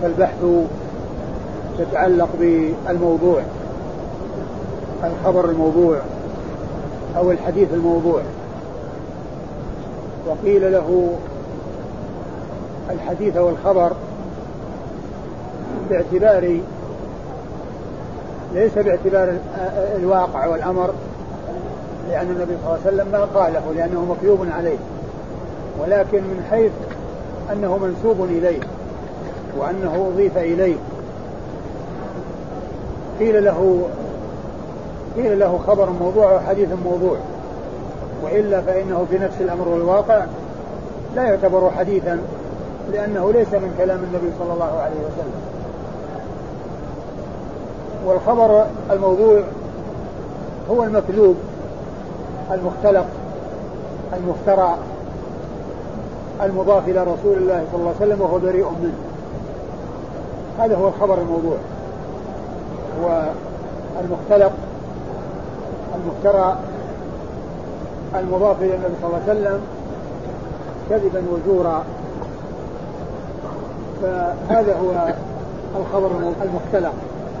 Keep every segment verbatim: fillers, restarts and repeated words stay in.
فالبحث يتعلق بالموضوع، الخبر الموضوع أو الحديث الموضوع. وقيل له الحديث والخبر باعتبار ليس باعتبار الواقع والأمر، لأن النبي صلى الله عليه وسلم ما قاله لأنه مكذوب عليه، ولكن من حيث أنه منسوب إليه وأنه أضيف إليه قيل له قيل له خبر موضوع وحديث موضوع، وإلا فإنه في نفس الأمر والواقع لا يعتبر حديثا، لأنه ليس من كلام النبي صلى الله عليه وسلم. والخبر الموضوع هو المكذوب المختلق المفترى المضاف إلى رسول الله صلى الله عليه وسلم وهو بريء منه، هذا هو الخبر الموضوع. والمختلق المفترى المضاف إلى النبي صلى الله عليه وسلم كذبا وزورا، فهذا هو الخبر المختلق.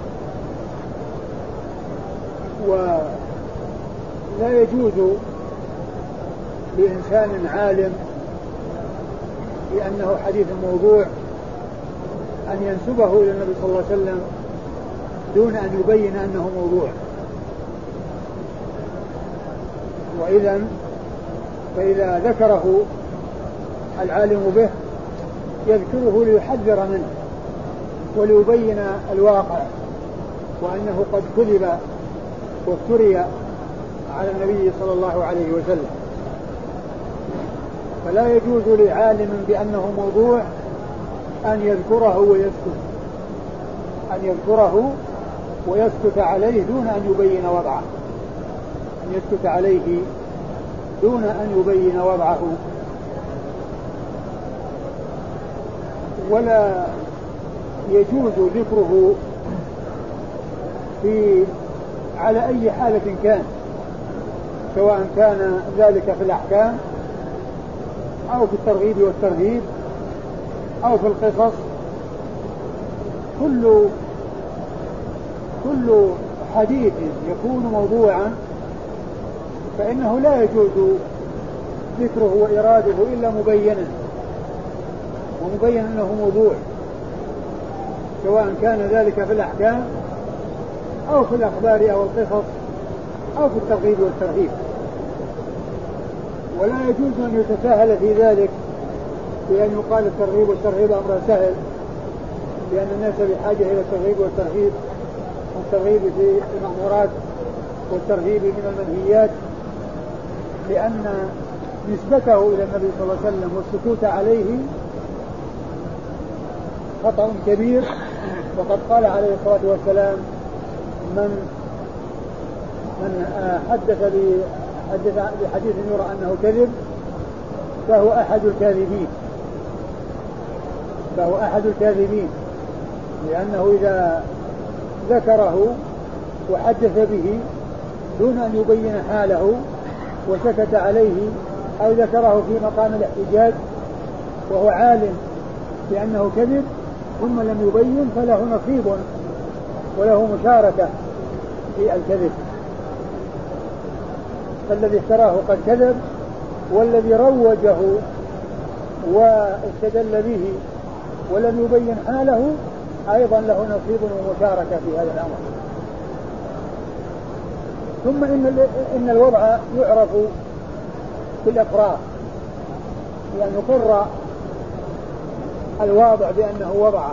ولا يجوز لإنسان عالم بأنه حديث موضوع أن ينسبه إلى النبي صلى الله عليه وسلم دون أن يبين أنه موضوع. وإذا فإذا ذكره العالم به يذكره ليحذر منه وليبين الواقع وأنه قد كذب وافتري على النبي صلى الله عليه وسلم. فلا يجوز لعالم بأنه موضوع أن يذكره ويسكت أن يذكره ويسكت عليه دون أن يبين وضعه أن يسكت عليه دون أن يبين وضعه. ولا يجوز ذكره في على أي حالة كان، سواء كان ذلك في الأحكام أو في الترغيب والترهيب أو في القصص. كل كل حديث يكون موضوعا فإنه لا يجوز ذكره وإراده إلا مبينا ومبين أنه موضوع، سواء كان ذلك في الأحكام أو في الأخبار أو القصص أو في الترغيب والترهيب. ولا يجوز أن يتساهل في ذلك بأن يقال الترغيب والترهيب أمر سهل، لأن الناس بحاجة إلى الترغيب والترهيب، والترغيب في المأمورات والترهيب من المنهيات، لأن نسبته إلى النبي صلى الله عليه وسلم والسكوت عليه خطأ كبير. وقد قال عليه الصلاة والسلام: من من حدث بحديث يرى أنه كذب فهو أحد الكاذبين فهو أحد الكاذبين لأنه إذا ذكره وحدث به دون أن يبين حاله وسكت عليه أو ذكره في مقام الاحتجاج وهو عالم بأنه كذب ثم لم يبين فله نصيب وله مشاركة في الكذب. فالذي افتراه قد كذب، والذي روجه واستدل به ولم يبين حاله أيضا له نصيب ومشاركة في هذا الأمر. ثم إن, إن الوضع يعرف بالإقرار، يعني يقر الواضع بأنه وضع،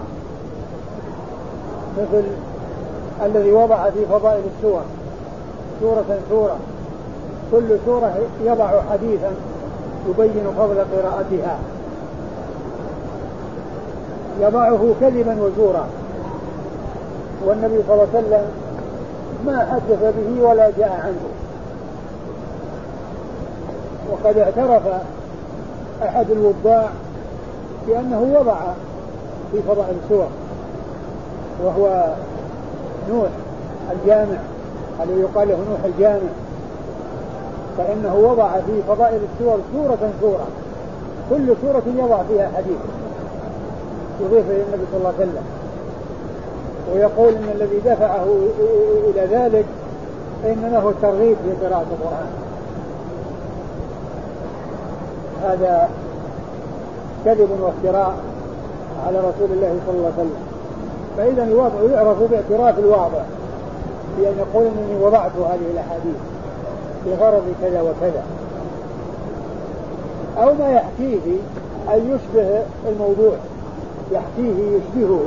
مثل الذي وضع في فضائل السور سورة سورة، كل سورة يضع حديثا يبين فضل قراءتها، يضعه كذبا وزورا، والنبي صلى الله عليه وسلم ما حدث به ولا جاء عنه. وقد اعترف أحد الوضاع بأنه وضع في فضائل السور، وهو نوح الجامع الذي يقال له نوح الجامع، فإنه وضع في فضائل السور سورة سورة، كل سورة يضع فيها حديث. يضيف إلى النبي صلى الله عليه وسلم، ويقول إن الذي دفعه إلى ذلك إنما هو الترغيب في قراءة القرآن. هذا كذب وافتراء على رسول الله صلى الله عليه وسلم. فإذا الوضع يعرف باعتراف الواضع بأن يقول إنني وضعت هذه الأحاديث بغرض كذا وكذا، أو ما يحكيه أن يشبه الموضوع، يحكيه يشبهه،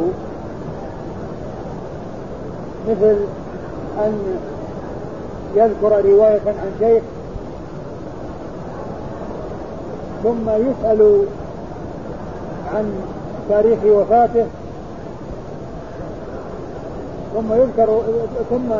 مثل أن يذكر رواية عن شيخ ثم يسأل عن تاريخ وفاته، ثم يذكر ثم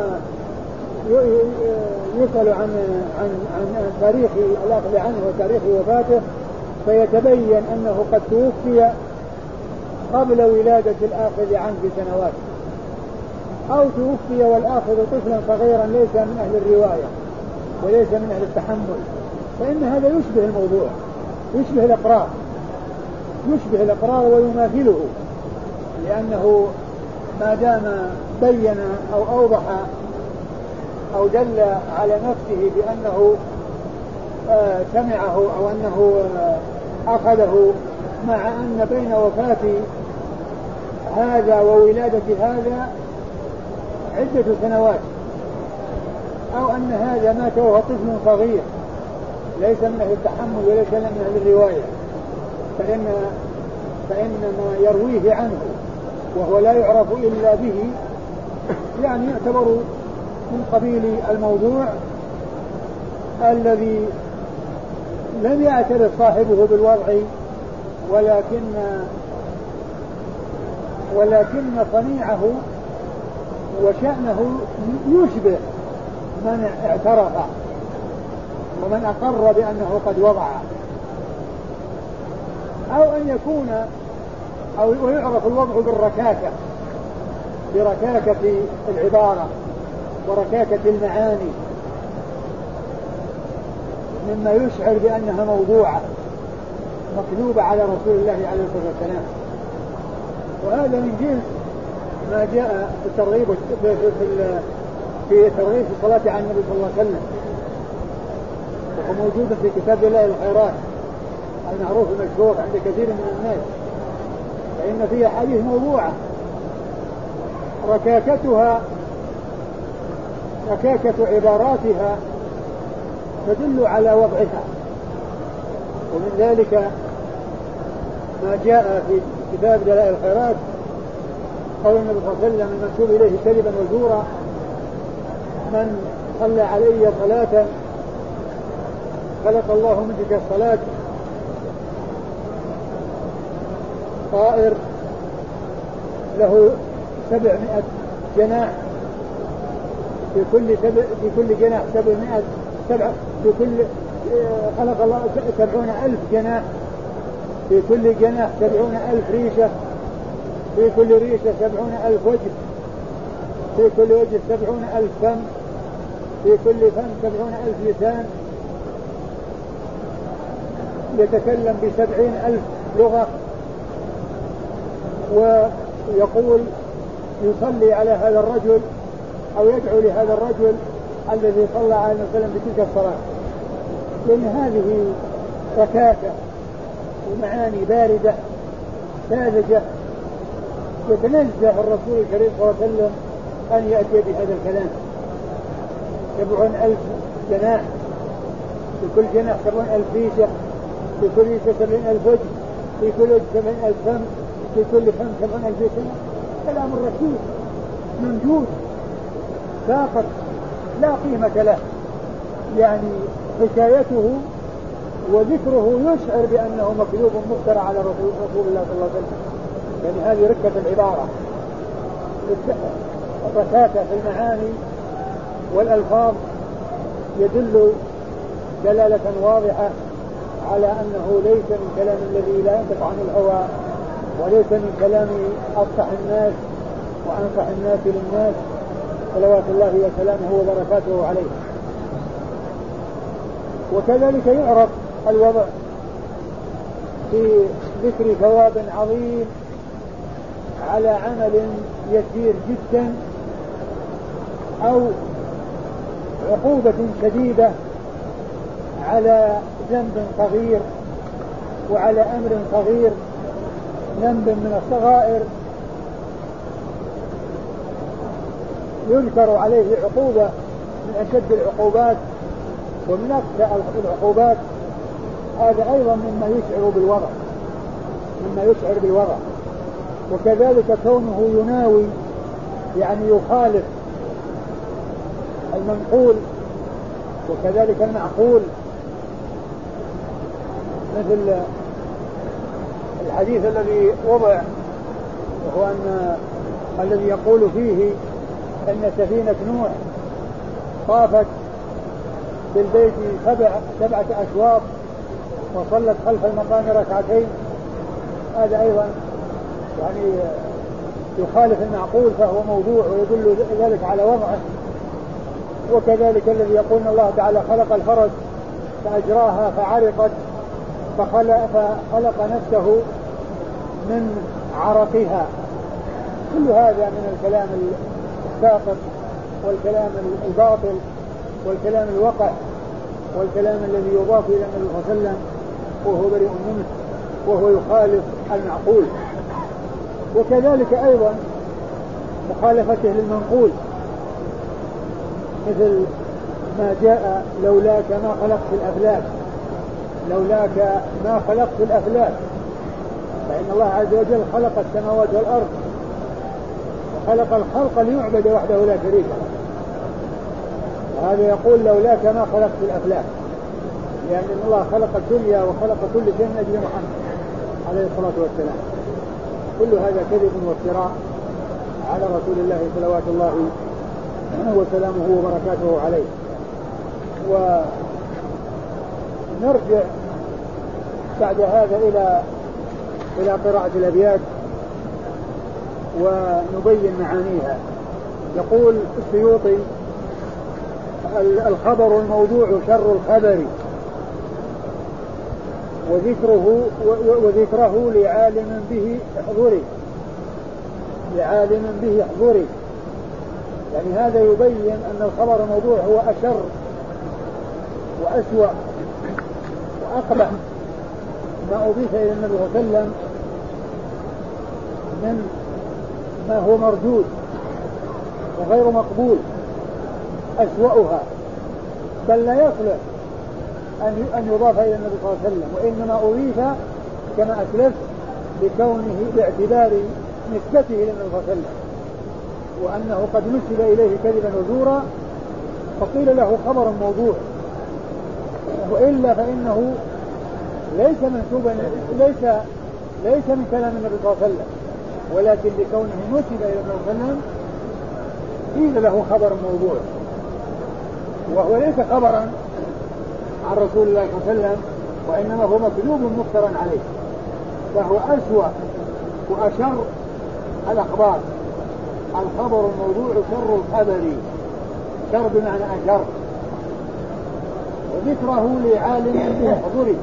يسأل عن عن عن تاريخ الأخذ عنه وتاريخ وفاته، فيتبين أنه قد توفي قبل ولادة الآخذ عنه بسنوات، أو توفي والآخذ طفلا صغيرا ليس من أهل الرواية وليس من أهل التحمل، فإن هذا يشبه الموضوع، يشبه الإقرار، يشبه الإقرار ويماثله، لأنه ما دام بين أو أوضح أو دل على نفسه بأنه آه سمعه أو أنه آه أخذه، مع أن بين وفاة هذا وولادة هذا عدة سنوات، أو أن هذا مات وهو طفل صغير ليس من أهل التحمل وليس من أهل الرواية، فإن فإن ما يرويه عنه وهو لا يعرف إلا به يعني يعتبر من قبيل الموضوع الذي لم يعترف صاحبه بالوضع، ولكن ولكن صنيعه وشأنه يشبه من اعترف ومن أقر بأنه قد وضع، أو أن يكون أو ويعرف الوضع بالركاكة، بركاكة العبارة وركاكة المعاني، مما يشعر بأنها موضوعة مكذوبة على رسول الله عليه الصلاة والسلام. وهذا من جنس ما جاء في الترغيب في في الترغيب في الصلاة على النبي صلى الله عليه وسلم، وهو موجود في كتاب دلائل الخيرات المعروف المشهور عند كثير من الناس، فإن فيها حديث موضوعة ركاكتها ركاكة عباراتها تدل على وضعها. ومن ذلك ما جاء في كتاب دلائل الخيرات قول النبي صلى الله عليه وسلم المنسوب إليه كذبا وزورا: من صلى علي صلاة خلق الله من تلك الصلاة طائر له سبعمائة جناح، في كل سبع في كل جناح سبعمائة سبع في كل خلق الله سبعون ألف جناح، في كل جناح سبعون ألف ريشة، في كل ريشة سبعون ألف وجه، في كل وجه سبعون ألف فم، في كل فم سبعون ألف لسان، يتكلم بسبعين ألف لغة. ويقول يصلي على هذا الرجل أو يدعو لهذا الرجل الذي صلى عليه وسلم بتلك الصلاة، لأن هذه ركاكة ومعاني باردة ساذجة، يتنزه الرسول الكريم صلى الله عليه وسلم أن يأتي بهذا الكلام. سبعون ألف جناح، في كل جناح سبعون ألف ريشة، في كل ريشة سبعين ألف وجه، في كل وجه سبعين ألف فم، في كل فم سبعون ألف سنة. كلام الرسول موجود ساقط لا قيمة له، يعني حكايته وذكره يشعر بأنه مكذوب مفترى على رسول, رسول الله صلى الله عليه وسلم، يعني هذه ركة العبارة، الركاكة في المعاني والألفاظ يدل دلالة واضحة على أنه ليس من كلام الذي لا ينطق عن الهوى، وليس من كلام أفصح الناس وأنصح الناس للناس صلوات الله وسلامه وبركاته عليه. وكذلك يعرف الوضع في ذكر ثواب عظيم على عمل يسير جدا أو عقوبة شديدة على ذنب صغير وعلى أمر صغير، ذنب من الصغائر يذكر عليه عقوبة من أشد العقوبات ومن أقسى العقوبات، هذا أيضا مما يشعر بالوضع مما يشعر بالوضع. وكذلك كونه يناوي يعني يخالف المنقول وكذلك المعقول، مثل الحديث الذي وضع وهو أن الذي يقول فيه أن سفينة نوح طافت بالبيت سبع سبعة أشواط وصلت خلف المقام ركعتين، هذا أيضا يعني يخالف المعقول فهو موضوع ويدل ذلك على وضعه. وكذلك الذي يقول ان الله تعالى خلق الفرس فأجراها فعرقت فخلق, فخلق نفسه من عرقها، كل هذا من الكلام الساقط والكلام الباطل والكلام الوقع والكلام الذي يضاف إلى النبي صلى الله عليه وسلم وهو بريء منه وهو يخالف المعقول. وكذلك أيضا مخالفته للمنقول، مثل ما جاء لولاك ما خلقت الأفلاك لولاك ما خلقت الأفلاك فإن الله عز وجل خلق السماوات والأرض وخلق الخلق ليعبد وحده لا شريك له، وهذا يقول لولاك ما خلقت الأفلاك، لأن الله خلق الدنيا وخلق كل شيء من أجل محمد عليه الصلاة والسلام. كل هذا كذب وافتراء على رسول الله صلوات الله وسلامه وبركاته عليه. ونرجع بعد هذا إلى إلى قراءة الأبيات ونبين معانيها. يقول السيوطي: الخبر الموضوع شر الخبر وذكره وذكره لعالم به احضري لعالم به احضري يعني هذا يبين أن الخبر الموضوع هو أشر وأسوأ وأقبح ما أضيف إلى النبي صلى الله عليه وسلم من ما هو مردود وغير مقبول، أسوأها، بل لا يصلح أن يضاف إلى النبي صلى الله عليه وسلم، وإنما أضيف كما أسلفت بكونه باعتبار نسبته إلى النبي صلى الله عليه وسلم، وأنه قد نسب إليه كذبا وزورا فقيل له خبر موضوع، وإلا فإنه ليس منسوبا ليس ليس من كلام النبي صلى الله عليه وسلم، ولكن بكونه نسب إلى النبي صلى الله عليه وسلم قيل له خبر موضوع، وهو ليس خبرا عن رسول الله صلى الله عليه وسلم، وإنما هو مكذوب مفترى عليه، فهو أسوأ وأشر الأخبار. الخبر الموضوع شر الخبر، شر بمعنى أشر، وذكره لعالم به احضري،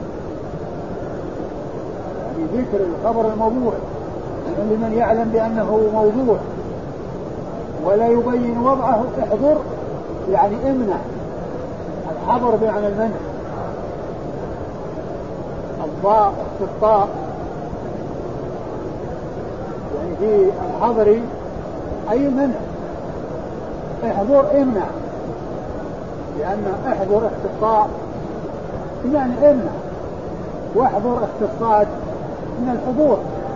يعني ذكر الخبر الموضوع لمن يعلم بأنه موضوع ولا يبين وضعه احضر، يعني امنع. الحضر بمعنى المنع، الضاء الطاء يعني في الحضر أي منع، احضر امنع، لأن احضر اختصاص يعني امنع، واحضر اختصاص من الحضور،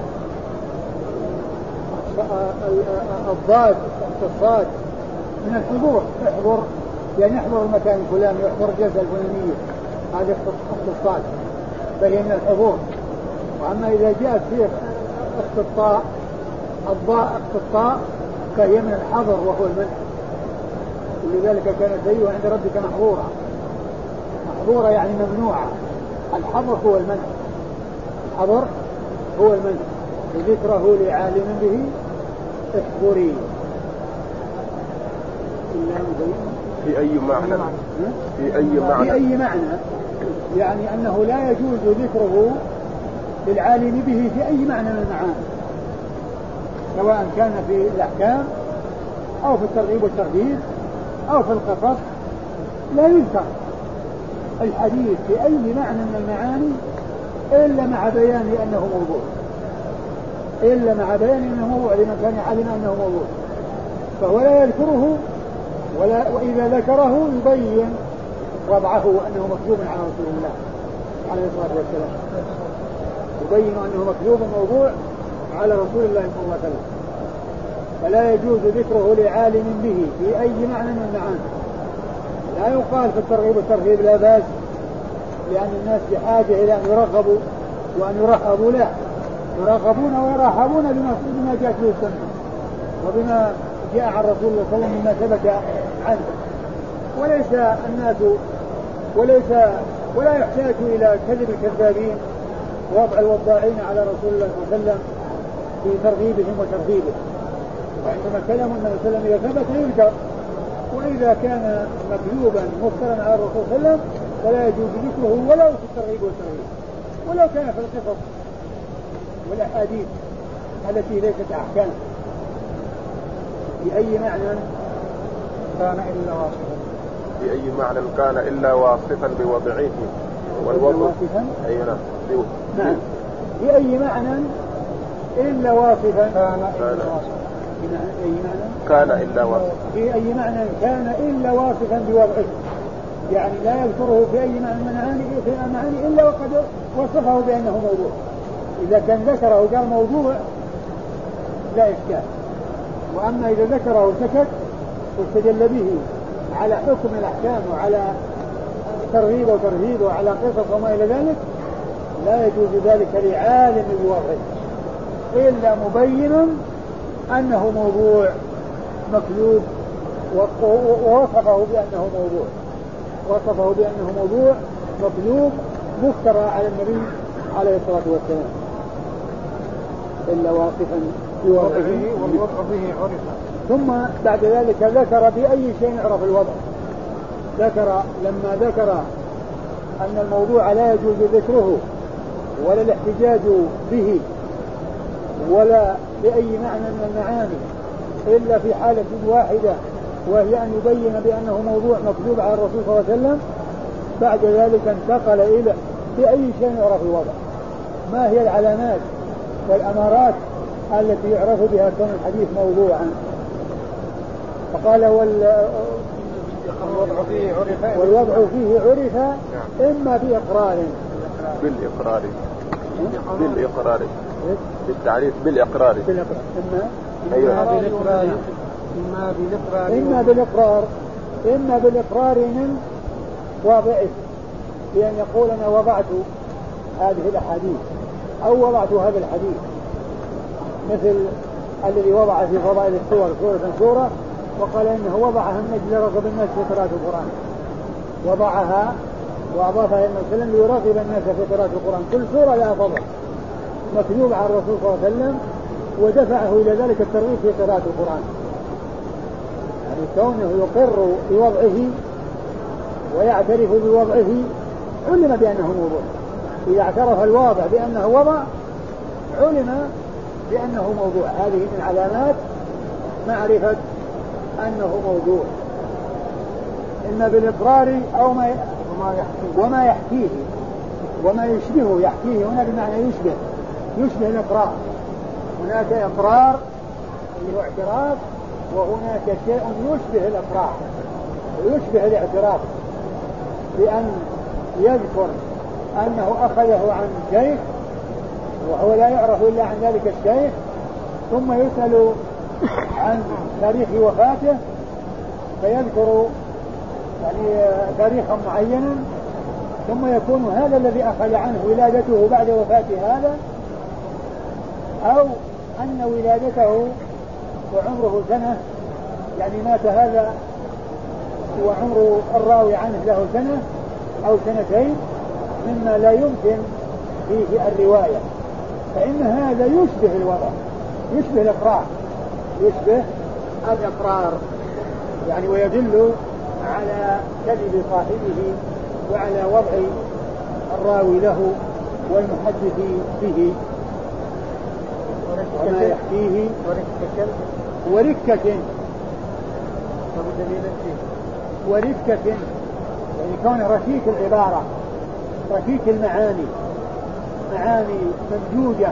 الضاد اختصاص من الحضور، احضر يعني يحضر المكان الفلاني، يحضر الجلسة الفلانية، هذا اختصاص فهي من الحضور. وأما إذا جاءت فيه اختصاص الضاء اختصاص فهي من الحضر وهو المنع، ولذلك كان سيئه عند ربك محظورا، محظورا يعني ممنوعة. الحظر هو المنع، الحظر هو المنع، وذكره لعالم به احضري. في أي معنى في أي معنى في أي معنى يعني أنه لا يجوز ذكره للعالم به في أي معنى من المعاني، سواء كان في الأحكام أو في الترغيب والترهيب أو في القصص لا يذكر الحديث في أي معنى من المعاني إلا مع بيان أنه موضوع إلا مع بيان أنه موضوع لمن كان يعلم أنه موضوع، فهو لا يذكره ولا وإذا ذكره يبين وضعه وأنه مكذوب على رسول الله عليه الصلاة والسلام، يبين أنه مكذوب موضوع على رسول الله صلى الله عليه وسلم، فلا يجوز ذكره لعالم به في أي معنى من المعاني. لا يقال في الترغيب والترهيب لا بأس لأن الناس بحاجة إلى أن يرغبوا وأن يرحبوا له، يرغبون ويرحبون بما جاءت به السنة وبما جاء عن رسول الله صلى الله عليه وسلم مما ثبت عنه، وليس الناس وليس ولا يحتاج إلى كذب الكذابين ووضع الوضاعين على رسول الله صلى الله عليه وسلم في ترغيبهم وترهيبهم، وعندما كلام النبي صلى الله عليه وسلم إذا ثبت يذكر، وإذا كان مكذوبا مفترا على الرسول صلى الله عليه وسلم فلا يجوز ذكره ولو في الترغيب والترهيب ولو كان في القصص والأحاديث التي ليست أحكام بأي معنى كان إلا واصفا بأي معنى كان إلا واصفا بوضعه والوضع أي نعم نعم بأي معنى إلا واصفا كان إلا واصفا بأي معنى كان إلا واصفا بأي معنى كان إلا واصفا بوضعه، يعني لا يذكره في أي معنى من معاني في معاني إلا وقد وصفه بأنه موضوع. إذا كان ذكره وقال موضوع لا إشكال، وأما إذا ذكره وسكت واستدل به على حكم الأحكام وعلى ترغيب وترهيب وعلى قصص وما إلى ذلك لا يجوز ذلك لعالم بوضعه إلا مبين أنه موضوع مكذوب ووصفه بأنه موضوع وصفه بأنه موضوع مكذوب مفترى على النبي عليه الصلاة والسلام إلا واصفا بوضعه والوضع به عرف. ثم بعد ذلك ذكر بأي شيء يعرف الوضع، ذكر لما ذكر أن الموضوع لا يجوز ذكره ولا الاحتجاج به ولا بأي معنى من المعاني إلا في حالة واحدة وهي أن يبين بأنه موضوع مكذوب على الرسول صلى الله عليه وسلم، بعد ذلك انتقل إلى بأي شيء يعرف الوضع، ما هي العلامات والأمارات التي يعرف بها كون الحديث موضوعا. فقال وال... والوضع فيه عرف والوضع فيه عرف إما بإقرار بالإقرار بالإقرار بالتعريف بالإقرار بالإقرار إما أيوة. بالإقرار إما بالإقرار إما بالإقرار إما بالإقرار من واضعه بأن يقول أنا وضعت هذه الأحاديث أو وضعت هذا الحديث، مثل الذي وضع في فضائل السور سورة سورة وقال إنه وضعها من أجل رغب الناس في قراءة القرآن، وضعها وأضافها إلى النبي ليرغب الناس في قراءة القرآن، كل سورة لها فضل مكتوب على الرسول صلى الله عليه وسلم ودفعه إلى ذلك الترغيب في قراءة القرآن. يعني كونه يقر بوضعه ويعترف بوضعه علم بأنه موضوع، إذا اعترف الواضع بأنه وضع علم بأنه موضوع، هذه من علامات معرفة أنه موضوع، إما بالإقرار أو ما وما يحكيه وما يشبهه يحكيه، هنا بمعنى يشبه يشبه الإقرار، هناك إقرار اللي هو اعتراف وهناك شيء يشبه الإقرار ويشبه الاعتراف، بأن يذكر أنه أخذه عن شيخ وهو لا يعرف إلا عن ذلك الشيخ، ثم يسأل عن تاريخ وفاته فيذكر يعني تاريخا معينا، ثم يكون هذا الذي أخذ عنه ولادته بعد وفاة هذا، أو أن ولادته وعمره سنة، يعني مات هذا وعمر الراوي عنه له سنة أو سنتين مما لا يمكن فيه الرواية، فإن هذا يشبه الوضع يشبه الإقرار يشبه الإقرار يعني، ويدل على كذب صاحبه وعلى وضع الراوي له والمحدث به وما يحكيه وركة وركة وركة يعني كونه ركيك العبارة ركيك المعاني معاني ممجوجة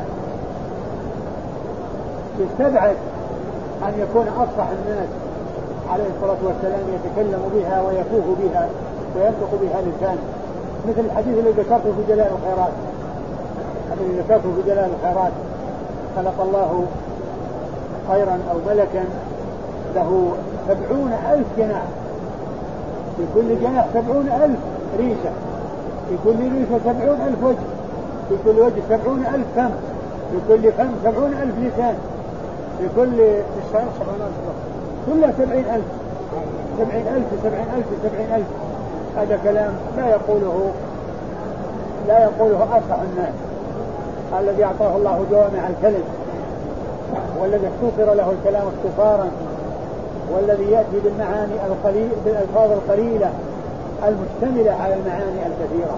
يستبعد أن يكون أفصح الناس عليه الصلاة والسلام يتكلم بها ويفوه بها وينطق بها لسانه مثل الحديث الذي ذكرته في جلاء الخيرات الذي ذكرته في جلاء الخيرات خلق الله خيرا أو ملكا له سبعون ألف جناح في كل جناح سبعون ألف ريشة في كل ريشة سبعون ألف وجه في كل وجه سبعون ألف فم في كل فم سبعون ألف لسان في كل لسان سبعون ألف كلها سبعين ألف سبعين ألف سبعين ألف سبعين ألف هذا كلام لا يقوله لا يقوله أصح الناس الذي أعطاه الله جوامع الكلم والذي اختصر له الكلام اختصارا والذي يأتي بالمعاني القليل بالألفاظ القليلة المشتملة على المعاني الكثيرة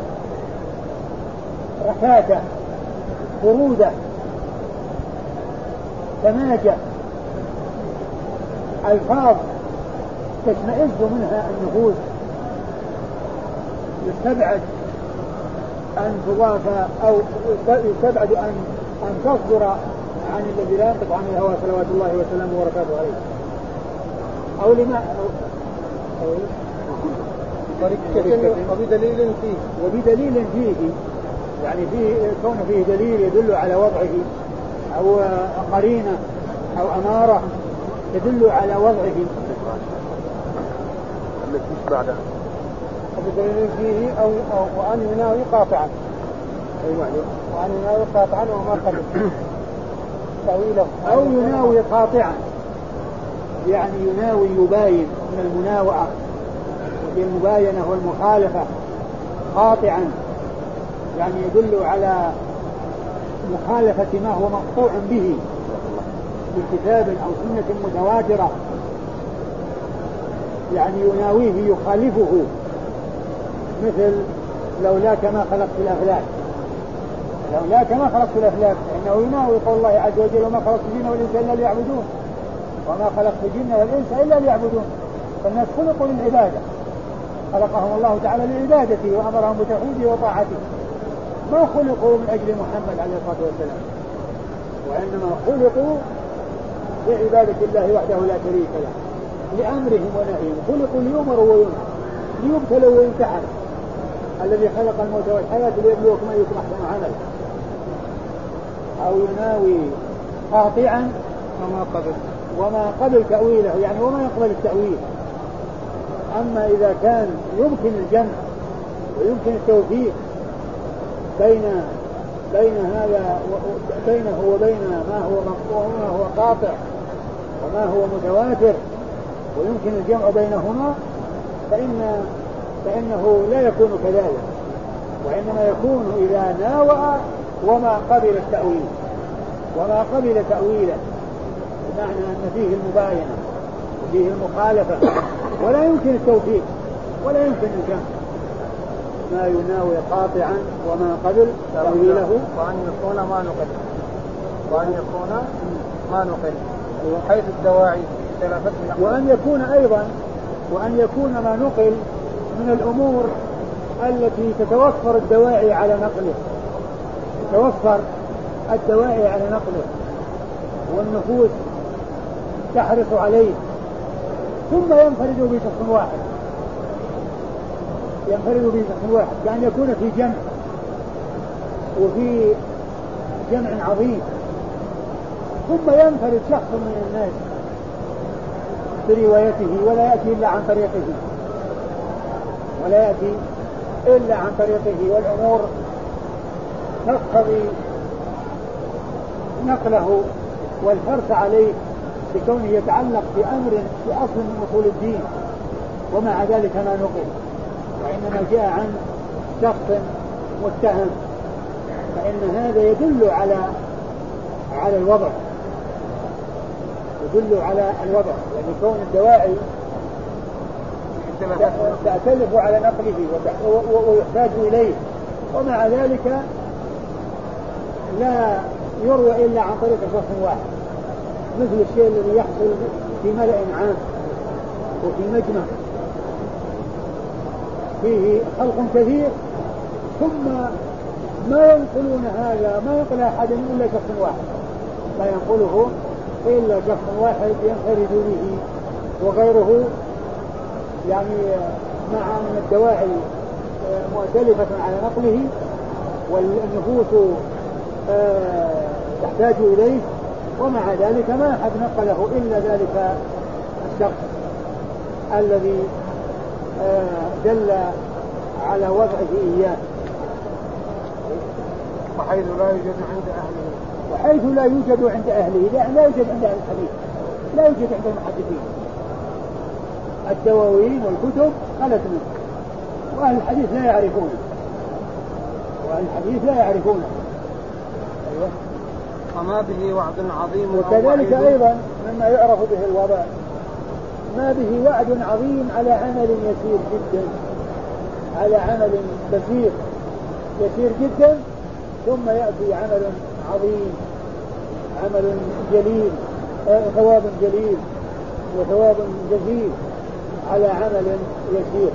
ركاكة برودة سماجة ألفاظ تشمئز منها النفوس يستبعد أن تضاف أو يستبعد أن أن تصدر عن الذي لا ينطق عن الهوى صلوات الله وسلامه وبركاته عليه أو لما أو وبدليل فيه وبدليل فيه يعني فيه كون فيه دليل يدل على وضعه أو قرينة أو أمارة تدل على وضعه التي بعدها وبدليل فيه أو أو وأن يناوي قاطعا أيوة وأن يناوي قاطعا وما قبل تأويله أو يناوي قاطعا يعني يناوي يباين من المناوعة بالمباينة والمخالفة قاطعا يعني يدل على مخالفة ما هو مقطوع به من كتاب أو سنة متواترة يعني يناويه يخالفه مثل لولاك ما خلقت الأفلاك لولاك ما خلقت الأفلاك إنه يناوي قول الله عز وجل وما خلقت الجن والإنس إلا ليعبدون وما خلقت الجن والإنس إلا ليعبدون فالناس خلقوا للعبادة خلقهم الله تعالى لعبادته وأمرهم بتوحيده وطاعته ما خلقوا من أجل محمد عليه الصلاة والسلام وإنما خلقوا لعبادة الله وحده لا شريك له لأمرهم ونهيهم خلقوا ليؤمروا وينهوا ليبتلوا ويمتحنوا الذي خلق الموت والحياة ليبلوكم أيكم أحسن عملا أو يناوي قاطعا وما قبل وما قبل تأويله يعني وما يقبل التأويل أما إذا كان يمكن الجمع ويمكن التوفيق بين بين هذا بينه وبين ما هو مقطوع وما هو قاطع وما هو متواتر ويمكن الجمع بينهما فإن فإنه لا يكون كذلك وإنما يكون إذا ناوى وما قبل التأويل وما قبل تأويله بمعنى أن فيه المباينة وفيه المخالفة ولا يمكن التوفيق ولا يمكن الجمع ما يناوي قاطعا وما قبل تأويله وأن يكون ما نقل وأن يكون ما نقل حيث الدواعي وأن يكون أيضا وأن يكون ما نقل من الأمور التي تتوفر الدواعي على نقله تتوفر الدواعي على نقله والنفوس تحرص عليه ثم ينفرد بشخص واحد ينفرد بشخص واحد كأن يكون في جمع وفي جمع عظيم ثم ينفرد شخص من الناس بروايته ولا يأتي إلا عن طريقه ولا يأتي إلا عن طريقه والأمور تقتضي نقله والحرص عليه بكونه يتعلق بأمر في أصل من أصول الدين ومع ذلك ما نقل وإنما جاء عن شخص متهم فإن هذا يدل على على الوضع يدل على الوضع يعني كون الدواعي تأتلف على نقله ويحتاج إليه ومع ذلك لا يروى إلا عن طريق شخص واحد مثل الشيء الذي يحصل في ملأ عام وفي مجمع فيه خلق كثير، ثم ما ينقلون هذا، ما ينقل أحد إلا شخص واحد، لا ينقله إلا شخص واحد ينفرد به، وغيره يعني مع أن الدواعي مؤتلفة على نقله والنفوس تحتاج إليه، ومع ذلك ما أحد نقله إلا ذلك الشخص الذي دل على وضعه إياه. وحيث لا يوجد عند أهله وحيث لا يوجد عند أهله، لا, لا يوجد عند أهل الحديث، لا يوجد عند المحدثين. الدواوين والكتب خلت منه، وأهل الحديث لا يعرفونه، وأهل الحديث لا يعرفونه. أيوة. وما به وعد عظيم. وكذلك أيضا مما يعرف به الوضع ما به وعد عظيم على عمل يسير جدا، على عمل بسيط يسير جدا، ثم يأتي عمل عظيم، عمل جليل، ثواب جليل وثواب جزيل على عمل يسير،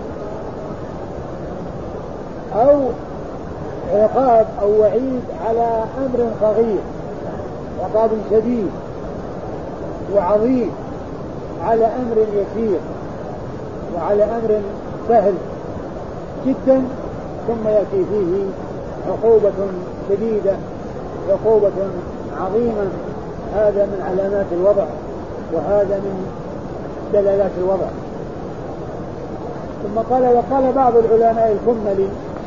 أو عقاب أو وعيد على أمر صغير، عقاب شديد وعظيم على أمر يسير وعلى أمر سهل جدا، ثم يأتي فيه عقوبة شديدة، عقوبة عظيمة. هذا من علامات الوضع، وهذا من دلالات الوضع. ثم قال: وقال بعض العلماء الكملي: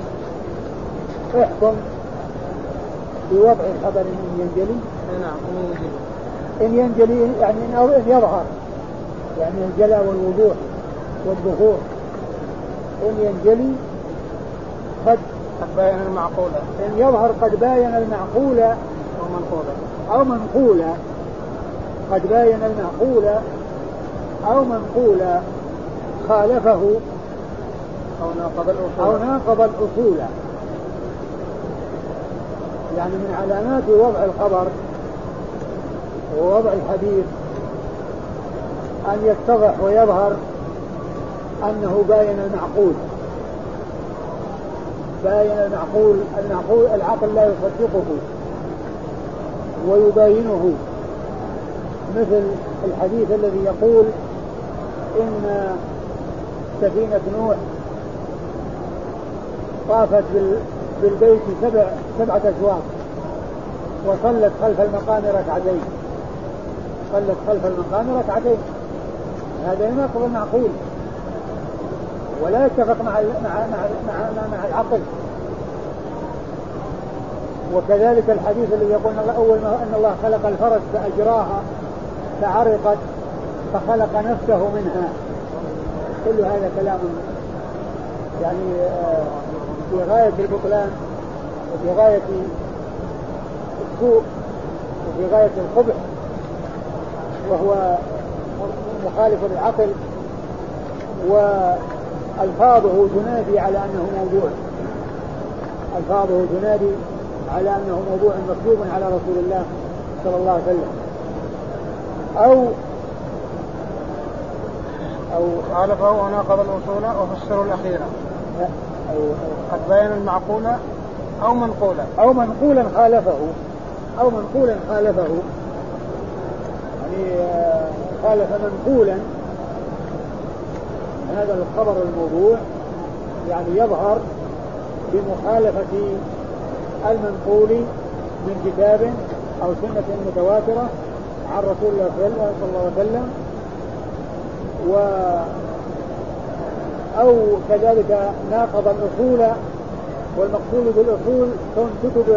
احكم بوضع الخبر إن ينجلي. نعم إن ينجلي يعني إن يظهر، يعني الجلاء والوضوح والظهور. إن ينجلي قد قد باين المعقولة، إن يظهر قد باين المعقولة أو منقولة أو منقولة، قد باين المعقولة أو منقولة خالفه أو ناقض الأصول أو ناقض الأصول. يعني من علامات وضع الخبر ووضع الحديث أن يتضح ويظهر أنه باين المعقول، باين المعقول المعقول العقل لا يصدقه ويباينه، مثل الحديث الذي يقول إن سفينة نوح طافت بالبيت سبع سبعة أشواط وصلت خلف المقام ركعتين، صلت خلف المقام ركعتين. هذا يناقض المعقول ولا يتفق مع مع مع مع, مع العقل. وكذلك الحديث الذي يقول الله أول ما أن الله خلق الفرس فأجراها فعرقت فخلق نفسه منها، كل هذا كلام يعني في غاية البطلان وفي غاية السوء وفي غاية القبح، وهو مخالف للعقل، وألفاظه تنادي على أنه موضوع، ألفاظه تنادي على أنه موضوع مكذوب على رسول الله صلى الله عليه وسلم. أو أو خالفه وناقض الأصول وفسروا الأخيرة، أو قد بين المعقولة أو منقولة أو منقولا خالفه أو منقولا خالفه يعني خالف منقولا. هذا الخبر الموضوع يعني يظهر بمخالفة المنقول من كتاب أو سنة متواترة عن رسول الله صلى الله عليه وسلم، و أو كذلك ناقض الأصول. والمقصود بالأصول كون كتب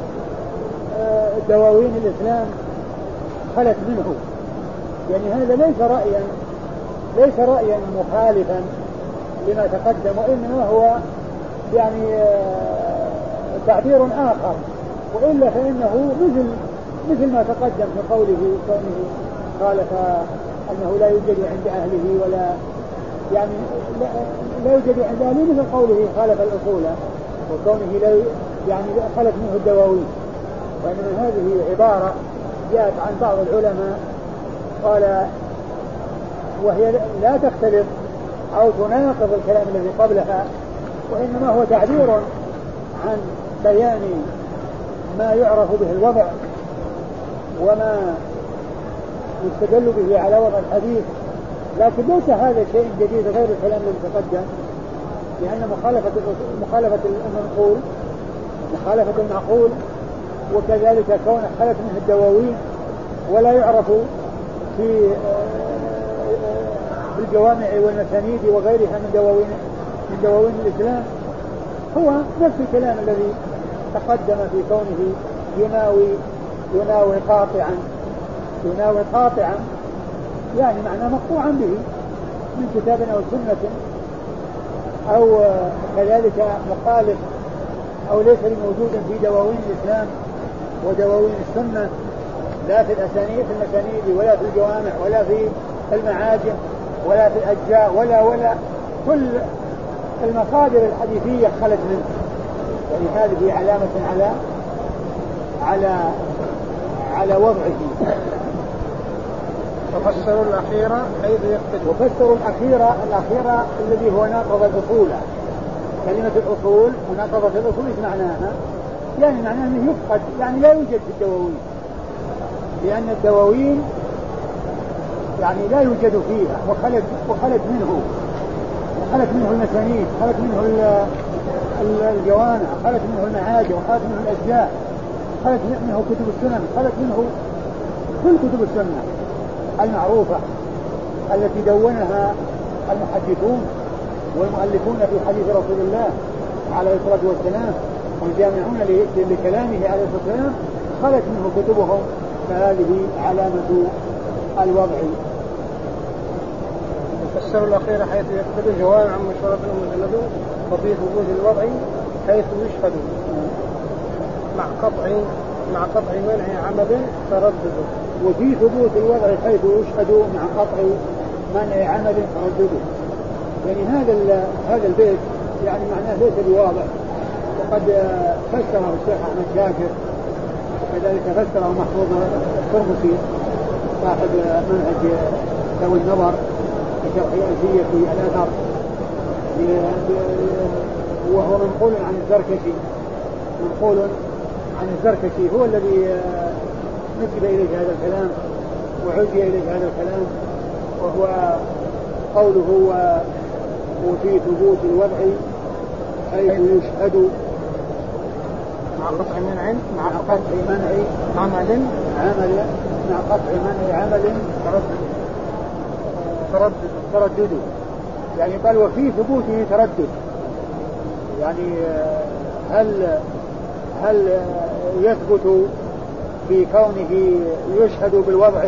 دواوين الإسلام خلت منه، يعني هذا ليس رأيا ليس رأيا مخالفا لما تقدم، وإنما هو يعني تعبير آخر، وإلا فإنه مثل مثل ما تقدم في قوله كونه خالف أنه لا يوجد عند أهله ولا يعني لا, لا يوجد عند أهله، مثل قوله خالف الأصول وكونه لا يعني خلت منه الدواوين. وإنما هذه عبارة جاءت عن بعض العلماء قال وهي لا تختلف أو تناقض الكلام الذي قبلها، وإنما هو تعبير عن بيان ما يعرف به الوضع وما يستدل به على وضع الحديث، لكن ليس هذا شيء جديد غير الكلام الذي تقدم، لأن مخالفة مخالفة المنقول مخالفة المعقول، وكذلك كون خلت منه الدواوين ولا يعرف في الجوامع والمسانيد وغيرها من دواوين من دواوين الإسلام، هو نفس الكلام الذي تقدم في كونه يناوي يناوي قاطعا يناوي قاطعا يعني معنى مقطوعا به من كتاب أو سنة، أو كذلك مخالف أو ليس موجود في دواوين الإسلام ودواوين السنة، لا في الأسانيد في المسانيد ولا في الجوامع ولا في المعاجم ولا في الأجزاء ولا ولا كل المصادر الحديثية خلت منه، يعني هذه علامة على على على وضعه. وفسروا الأخيرة حيث يقتضي وفسروا الأخيرة الأخيرة الذي هو ناقض الأصول. كلمة الأصول وناقضة الأصول ايش معناها؟ يعني معناها أنه يفقد، يعني لا يوجد في الدواوين، لأن الدواوين يعني لا يوجد فيها وخلت وخلت منه وخلت منه المسانيد، خلت منه الجوامع، خلت منه المعاجم، وخلت منه الأجزاء، خلت منه كتب السنن، خلت منه كل كتب السنة المعروفة التي دونها المحدثون والمؤلفون في حديث رسول الله عليه الصلاة والسلام والجامعون لكلامه عليه الصلاة والسلام، خلت منه كتبهم، فهذه علامة الوضع. فسروا الأخيرة حيث يقتضي الجوامع عن مشورة المسند، وفي ثبوت الوضع حيث يشهد مع قطع مع قطع منع عمل تردده. وفي ثبوت الوضع حيث يشهد مع قطع منع عمل تردده. يعني هذا هذا البيت يعني معناه ليس بواضح، وقد فسره الشيخ أحمد شاكر، وكذلك فسره محفوظ الترمسي صاحب منهج ذوي النظر في شرح ألفية الأثر، وهو منقول عن الزركشي منقول عن الزركشي هو الذي نسب إليه هذا الكلام وعزي إليه هذا الكلام، وهو قوله وفي ثبوت الوضع حيث يشهد مع قطع منع مع قطع منع عمل عمل مع قطع منع عمل تردد تردد يعني قال وفي ثبوته تردد، يعني هل هل يثبت في كونه يشهد بالوضع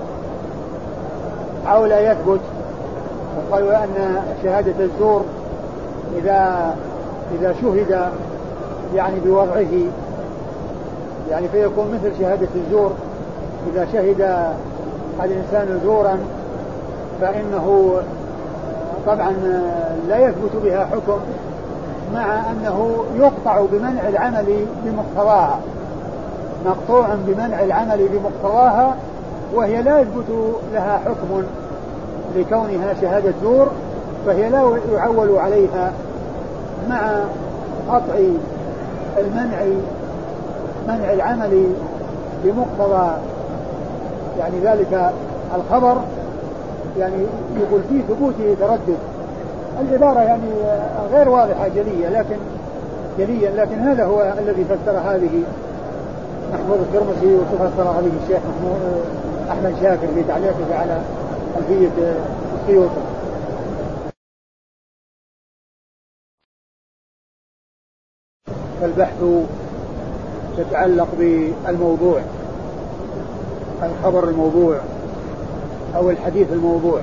أو لا يثبت؟ وقالوا أن شهادة الزور إذا إذا شهد يعني بوضعه يعني فيكون مثل شهادة الزور. إذا شهد الإنسان زورا فإنه طبعا لا يثبت بها حكم، مع أنه يقطع بمنع العمل بمقتضاها، مقطوع بمنع العمل بمقتضاها، وهي لا يثبت لها حكم لكونها شهادة زور، فهي لا يعول عليها مع قطع المنع منع العمل بمقتضى يعني ذلك الخبر. يعني يقول فيه ثبوته تردد، العبارة يعني غير واضحة جلية لكن جليا لكن هذا هو الذي فسر هذه محمود الترمسي، وفسر هذه الشيخ أحمد شاكر في تعليقه على ألفية السيوطي. فالبحث يتعلق بالموضوع، الخبر الموضوع أو الحديث الموضوع،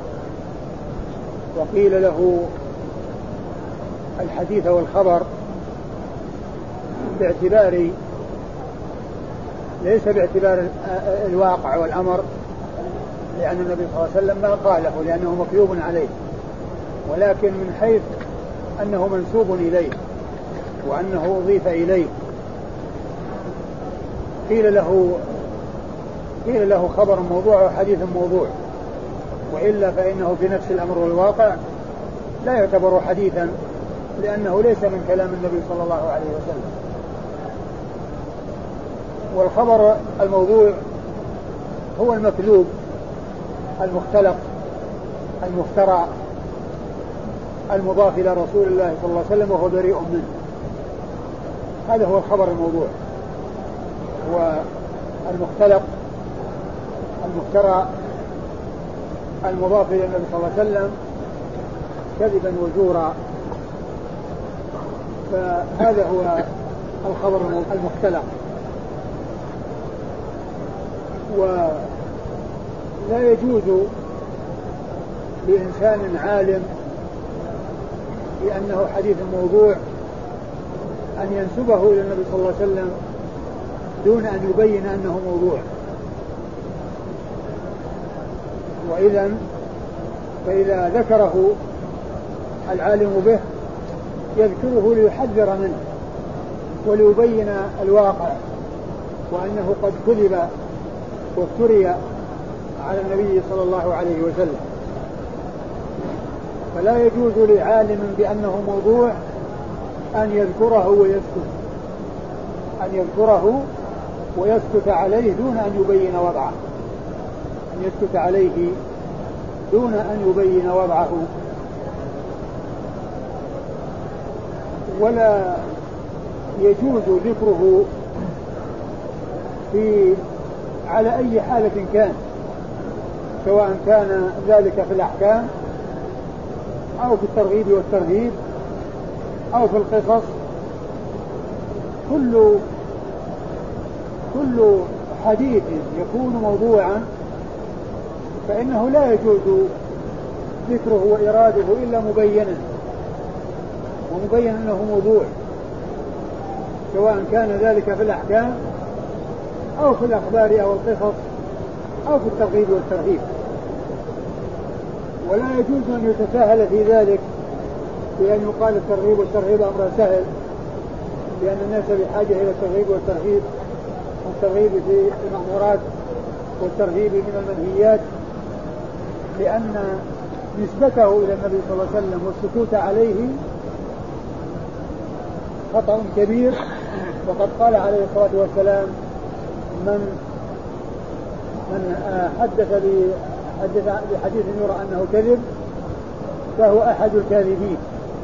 وقيل له الحديث والخبر باعتبار ليس باعتبار الواقع والأمر، لأن النبي صلى الله عليه وسلم ما قاله لأنه مكذوب عليه، ولكن من حيث أنه منسوب إليه وأنه أضيف إليه. قيل له قيل له خبر موضوع وحديث موضوع، وإلا فإنه في نفس الأمر والواقع لا يعتبر حديثا، لأنه ليس من كلام النبي صلى الله عليه وسلم. والخبر الموضوع هو المكذوب المختلق المفترى المضاف إلى رسول الله صلى الله عليه وسلم وهو بريء منه، هذا هو الخبر الموضوع. والمختلق المفترى المضاف إلى النبي صلى الله عليه وسلم كذبا وزورا، فهذا هو الخبر المختلق. ولا يجوز لإنسان عالم بأنه حديث موضوع أن ينسبه إلى النبي صلى الله عليه وسلم دون أن يبين أنه موضوع. وإذا فإذا ذكره العالم به يذكره ليحذر منه وليبين الواقع، وأنه قد كذب وافتري على النبي صلى الله عليه وسلم. فلا يجوز لعالم بأنه موضوع أن يذكره ويسكت أن يذكره ويسكت عليه دون أن يبين وضعه أن يسكت عليه دون أن يبين وضعه. ولا يجوز ذكره في على أي حالة كان، سواء كان ذلك في الأحكام أو في الترغيب والترهيب أو في القصص. كل كل حديث يكون موضوعا فإنه لا يجوز ذكره وإراده إلا مبينا ومبين أنه موضوع، سواء كان ذلك في الأحكام أو في الأخبار أو القصص أو في الترغيب والترهيب. ولا يجوز أن يتساهل في ذلك بأن يقال الترغيب والترهيب أمر سهل، لأن الناس بحاجة إلى الترغيب والترهيب، والترغيب في المأمورات والترهيب من المنهيات، لأن نسبته إلى النبي صلى الله عليه وسلم والسكوت عليه خطأ كبير. وقد قال عليه الصلاة والسلام: من من حدث بحديث يرى أنه كذب فهو أحد الكاذبين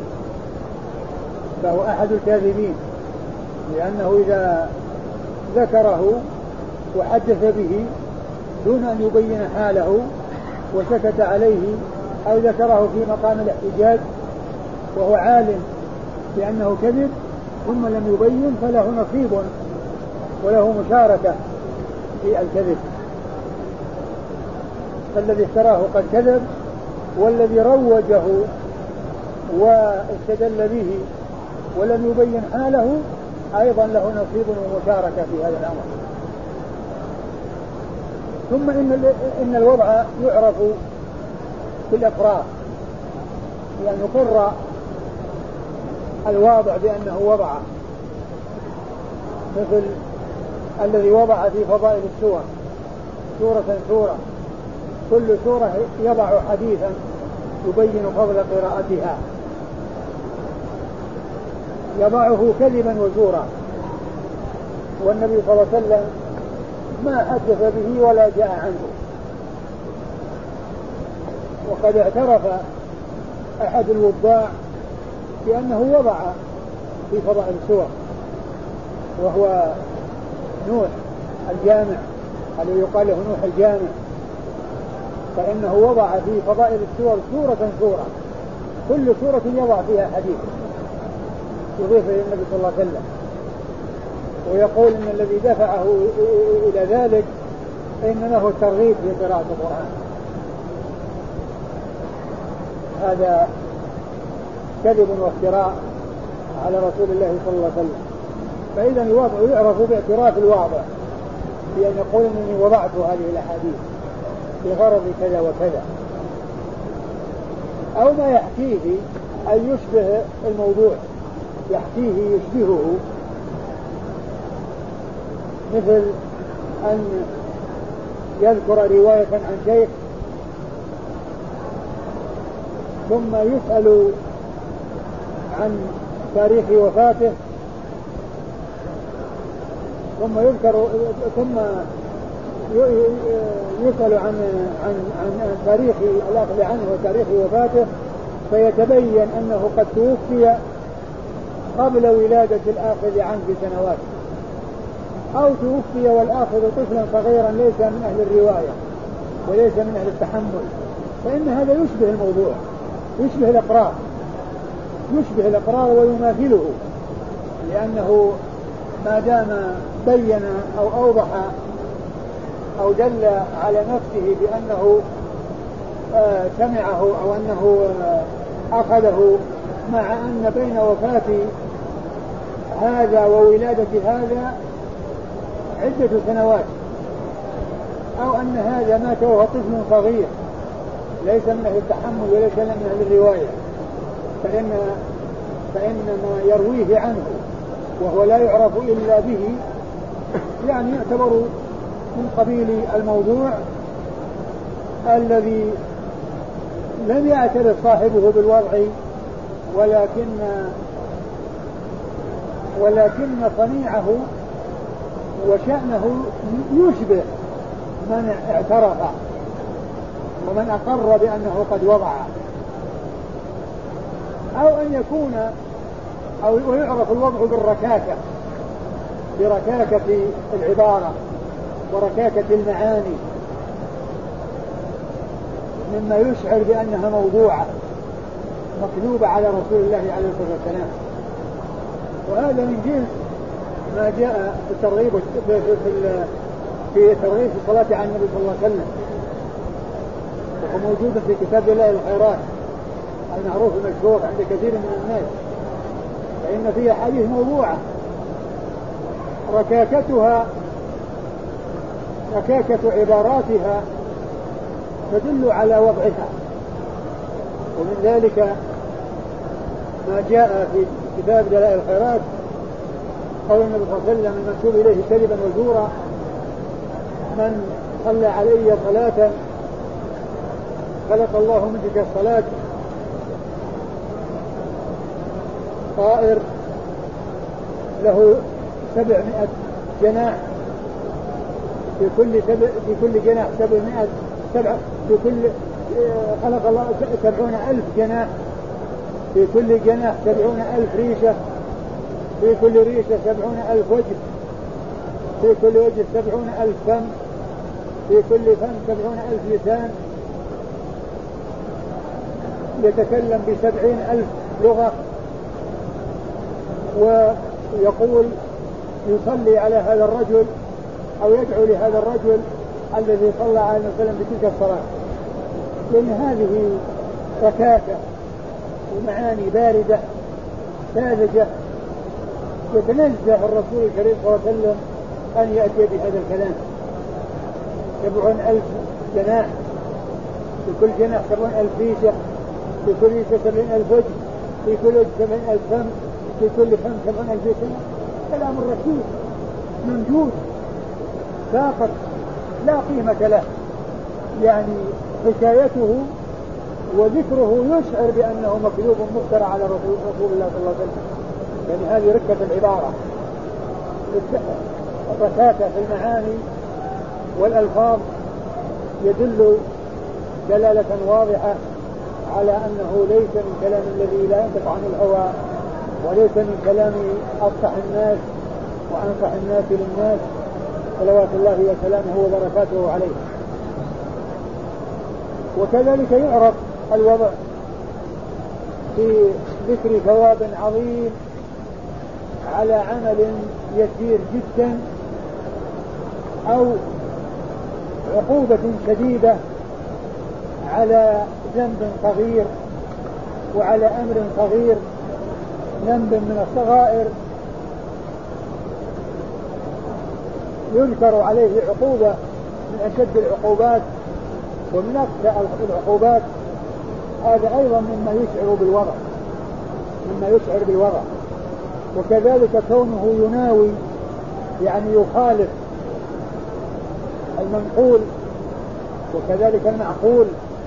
فهو أحد الكاذبين لأنه إذا ذكره وحدث به دون أن يبين حاله وسكت عليه أو ذكره في مقام الاحتجاج وهو عالم بأنه كذب ثم لم يبين فله نصيب وله مشاركة في الكذب. فالذي افتراه قد كذب، والذي روجه واستدل به ولم يبين حاله أيضا له نصيب ومشاركة في هذا الأمر. ثم إن, إن الوضع يعرف بالإقرار، يعني يقر الواضع بأنه وضع، مثل الذي وضع في فضائل السور سورة سورة، كل سورة يضع حديثا يبين فضل قراءتها، يضعه كذبا وزورا، والنبي صلى الله عليه وسلم ما حدث به ولا جاء عنه. وقد اعترف أحد الوضاع بأنه وضع في فضائل السور، وهو نوح الجامع الذي يقال له نوح الجامع، فإنه وضع في فضائل السور سورة سورة، كل سورة يضع فيها حديث يضيف إلى النبي صلى الله عليه وسلم، ويقول إن الذي دفعه إلى ذلك إنما هو الترغيب في قراءة القرآن. هذا كذب وافتراء على رسول الله صلى الله عليه وسلم. فإذا الوضع يعرف باعتراف الواضع بأن يقول إنني وضعت هذه الأحاديث بغرض كذا وكذا، أو ما يحكيه أن يشبه الموضوع، يحكيه يشبهه، مثل أن يذكر رواية عن شيخ ثم يسأل عن تاريخ وفاته ثم يذكر ثم يسأل عن عن عن تاريخ الأخذ عنه وتاريخ وفاته، فيتبين أنه قد توفي قبل ولادة الآخذ عنه بسنوات، أو توفي والآخذ طفلا صغيرا ليس من أهل الرواية وليس من أهل التحمل، فإن هذا يشبه الموضوع، يشبه الإقرار يشبه الإقرار ويماثله، لأنه ما دام بين أو أوضح أو دل على نفسه بأنه آه سمعه أو أنه آه أخذه، مع أن بين وفاة هذا وولادة هذا عدة سنوات، أو أن هذا مات وهو طفل صغير ليس من أهل التحمل وليس من أهل الرواية، فإن فإن ما يرويه عنه وهو لا يعرف إلا به يعني يعتبر من قبيل الموضوع الذي لم يعترف صاحبه بالوضع، ولكن ولكن صنيعه وشأنه يشبه من اعترف ومن أقر بأنه قد وضع، أو أن يكون أو ويعرف الوضع بالركاكة بركاكة العبارة وركاكة المعاني مما يشعر بأنها موضوعة مكذوبة على رسول الله عليه الصلاة والسلام. وهذا من جنس ما جاء في الترغيب في ترغيب الصلاة على النبي صلى الله عليه وسلم، وهو موجود في كتاب دلائل الخيرات المعروف المشهور عند كثير من الناس، فإن فيها حديث موضوعة ركاكتها ركاكة عباراتها تدل على وضعها. ومن ذلك ما جاء في كتاب دلائل الخيرات قول النبي صلى الله عليه وسلم المنسوب إليه كذبا وزورا: من صلى علي صلاة خلق الله من تلك الصلاة طائر له سبعمائة جناح، في كل سبع في كل جناح سبعمائة سبعة في كل خلق الله سبعون ألف جناح، في كل جناح سبعون ألف ريشة، في كل ريشة سبعون ألف وجه، في كل وجه سبعون ألف فم، في كل فم سبعون ألف لسان، يتكلم بسبعين ألف لغة. ويقول يصلي على هذا الرجل أو يدعو لهذا الرجل الذي صلى عليه وسلم بتلك الصلاة، لأن هذه ركاكة ومعاني باردة ساذجة، يتنزه الرسول الكريم صلى الله عليه وسلم أن يأتي بهذا الكلام. سبعون ألف جناح، في كل جناح سبعون ألف ريشة، في كل ريشة سبعين ألف وجه، في كل وجه سبعين ألف فم، في كل فم سبعون ألف لسان. كلام الرسول موجود ساقط لا قيمة له، يعني حكايته وذكره يشعر بأنه مكذوب مفترى على رسول, رسول الله صلى الله عليه وسلم. يعني هذه ركة العبارة، الركاكة في المعاني والألفاظ يدل دلالة واضحة على أنه ليس من كلام الذي لا ينطق عن الهوى، وليس من كلام أفصح الناس وأنصح الناس للناس صلوات الله وسلامه وبركاته عليه. وكذلك يعرف الوضع في ذكر ثواب عظيم على عمل يسير جدا، أو عقوبة شديدة على ذنب صغير وعلى أمر صغير، ذنب من الصغائر يذكر عليه عقوبة من أشد العقوبات ومن أقسى العقوبات. هذا أيضا مما يشعر بالوضع مما يشعر بالوضع وكذلك كونه يناوي يعني يخالف المنقول وكذلك المعقول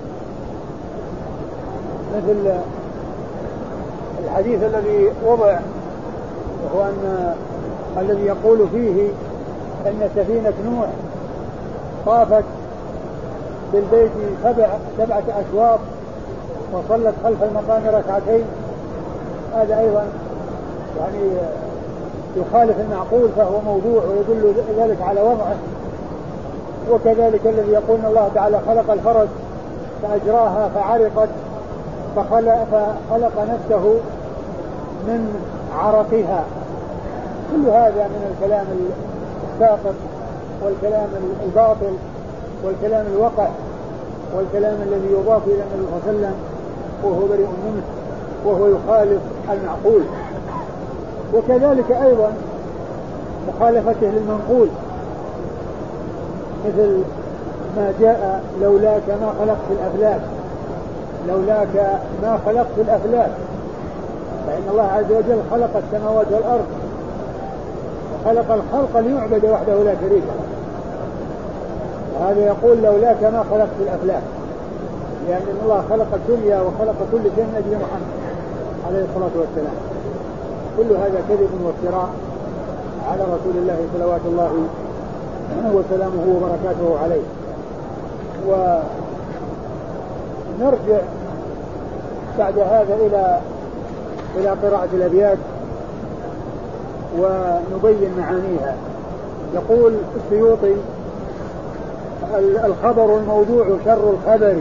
مثل الحديث الذي وضع، وهو أن الذي يقول فيه أن سفينة نوح طافت بالبيت سبع سبعة أشواط وصلت خلف المقام ركعتين، هذا أيضا يعني يخالف المعقول فهو موضوع ويدل ذلك على وضعه. وكذلك الذي يقول ان الله تعالى خلق الفرس فأجراها فعرقت فخلق, فخلق نفسه من عرقها، كل هذا من الكلام الساقط والكلام الباطل والكلام الوقع والكلام الذي يضاف إلى النبي صلى الله عليه وسلم وهو بريء منه وهو يخالف المعقول. وكذلك أيضا مخالفته للمنقول، مثل ما جاء لولاك ما خلقت الأفلاك، لولاك ما خلقت الأفلاك، فإن الله عز وجل خلق السماوات والأرض وخلق الخلق ليعبد وحده لا شريك له، وهذا يقول لولاك ما خلقت الأفلاك، لأن الله خلق الدنيا وخلق كل شيء من أجل محمد عليه الصلاة والسلام. كل هذا كذب وافتراء على رسول الله صلوات الله وسلامه وبركاته عليه. ونرجع بعد هذا إلى إلى قراءة الأبيات ونبين معانيها. يقول السيوطي: الخبر الموضوع شر الخبر،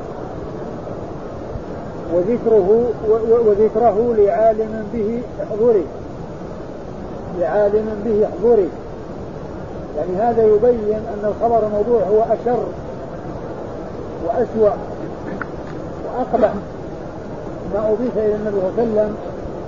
وذكره وذكره لعالم به احضري، لعالم به احضري، يعني هذا يبين أن الخبر الموضوع هو أشر وأسوأ وأقبح ما أضيف إلى النبي صلى الله عليه وسلم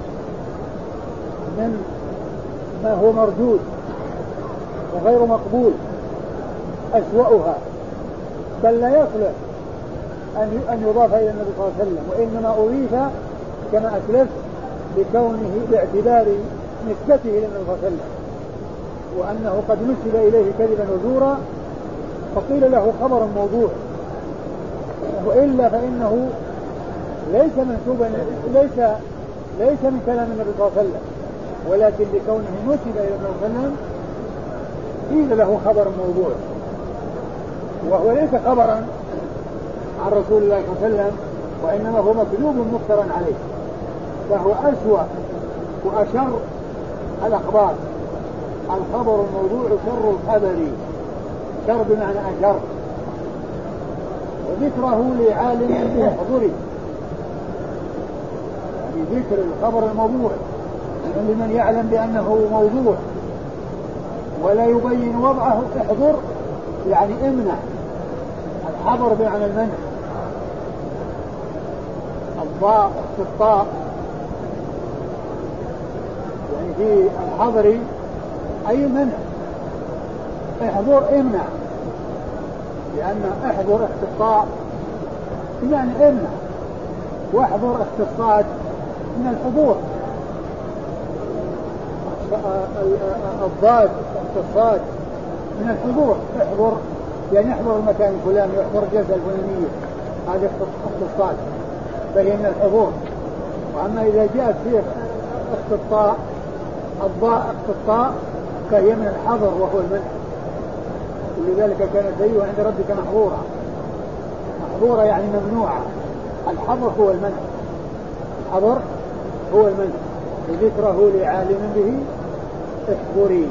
من ما هو مردود وغير مقبول، أسوأها، بل لا يصلح أن يضاف إلى النبي صلى الله عليه وسلم، وإنما أضيف كما أسلفت بكونه باعتبار نسبته إلى النبي صلى الله عليه وسلم، وأنه قد نسب إليه كذبا وزورا فقيل له خبر موضوع، وإلا فإنه ليس منسوبا ليس ليس من كلام النبي صلى الله عليه وسلم، ولكن لكونه نسب إلى النبي صلى الله عليه وسلم قيل له خبر موضوع، وهو ليس خبرا عن رسول الله صلى الله عليه وسلم، وإنما هو مكذوب مفترى عليه، فهو أسوأ وأشر الأخبار. الخبر الموضوع شر الخبر، شر بمعنى أشر، وذكره لعالم به احضري، يعني ذكر الخبر الموضوع لمن يعلم بأنه موضوع ولا يبين وضعه احضر، يعني امنع. الحضر بمعنى المنع، الضاء الطاء، يعني في الحضر أي منع، احضر امنع، لأن احضر اختصاص بمعنى امنع، واحضر اختصاص من الحضور، الضاد اختصاص من الحضور، احضر يعني يحضر المكان الفلاني، يحضر الجلسة الفلانية، هذا اختصاص فهي من الحضور. وأما إذا جاءت فيه اختصاص الضاء اختصاص فهي من الحضر وهو المنع، ولذلك كان سيئه عند ربك محظورا، محظورا يعني ممنوعة. الحظر هو المنع، الحظر هو المنع، وذكره لعالم به احضري.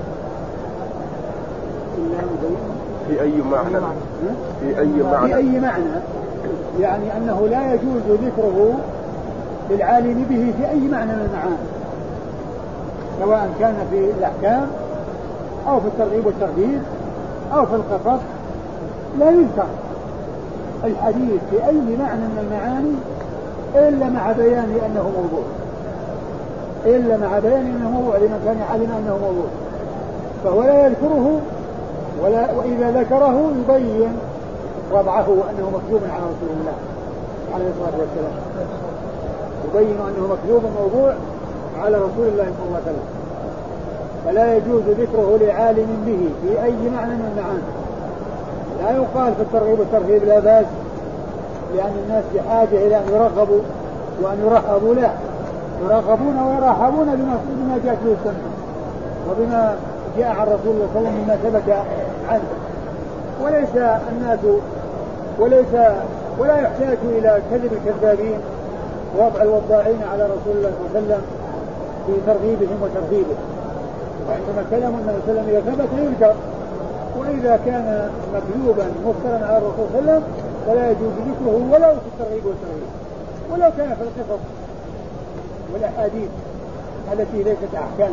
في أي معنى؟ في أي معنى؟ في أي معنى، يعني أنه لا يجوز ذكره للعالم به في أي معنى من المعاني، سواء كان في الأحكام أو في الترغيب والترهيب أو في القصص، لا يذكر الحديث في أي معنى من المعاني إلا مع بيان أنه موضوع، إلا مع بيان أنه موضوع لمن كان يعلم أنه موضوع، فهو لا يذكره، ولا وإذا ذكره يبين وضعه وأنه مكذوب على رسول الله عليه الصلاة والسلام، يبين أنه مكذوب موضوع على رسول الله صلى الله عليه وسلم. فلا يجوز ذكره لعالم به في أي معنى من المعاني، لا يقال في الترغيب والترهيب لا بأس، لأن الناس بحاجة إلى أن يرغبوا وأن يرحبوا له، يرغبون ويرحبون بما جاءت به السنة وبما جاء عن رسول الله صلى الله عليه وسلم مما ثبت عنه. وليس الناس وليس ولا يحتاج إلى كذب الكذابين ووضع الوضاعين على رسول الله صلى الله عليه وسلم في ترغيبهم وترهيبه. وعندما كلام النبي صلى الله عليه وسلم إذا ثبت يذكر، وإذا كان مكذوبا مفترا على الرسول صلى الله عليه وسلم فلا يجوز ذكره ولو في الترغيب والترهيب، ولو كان في القصص والأحاديث التي ليست أحكام.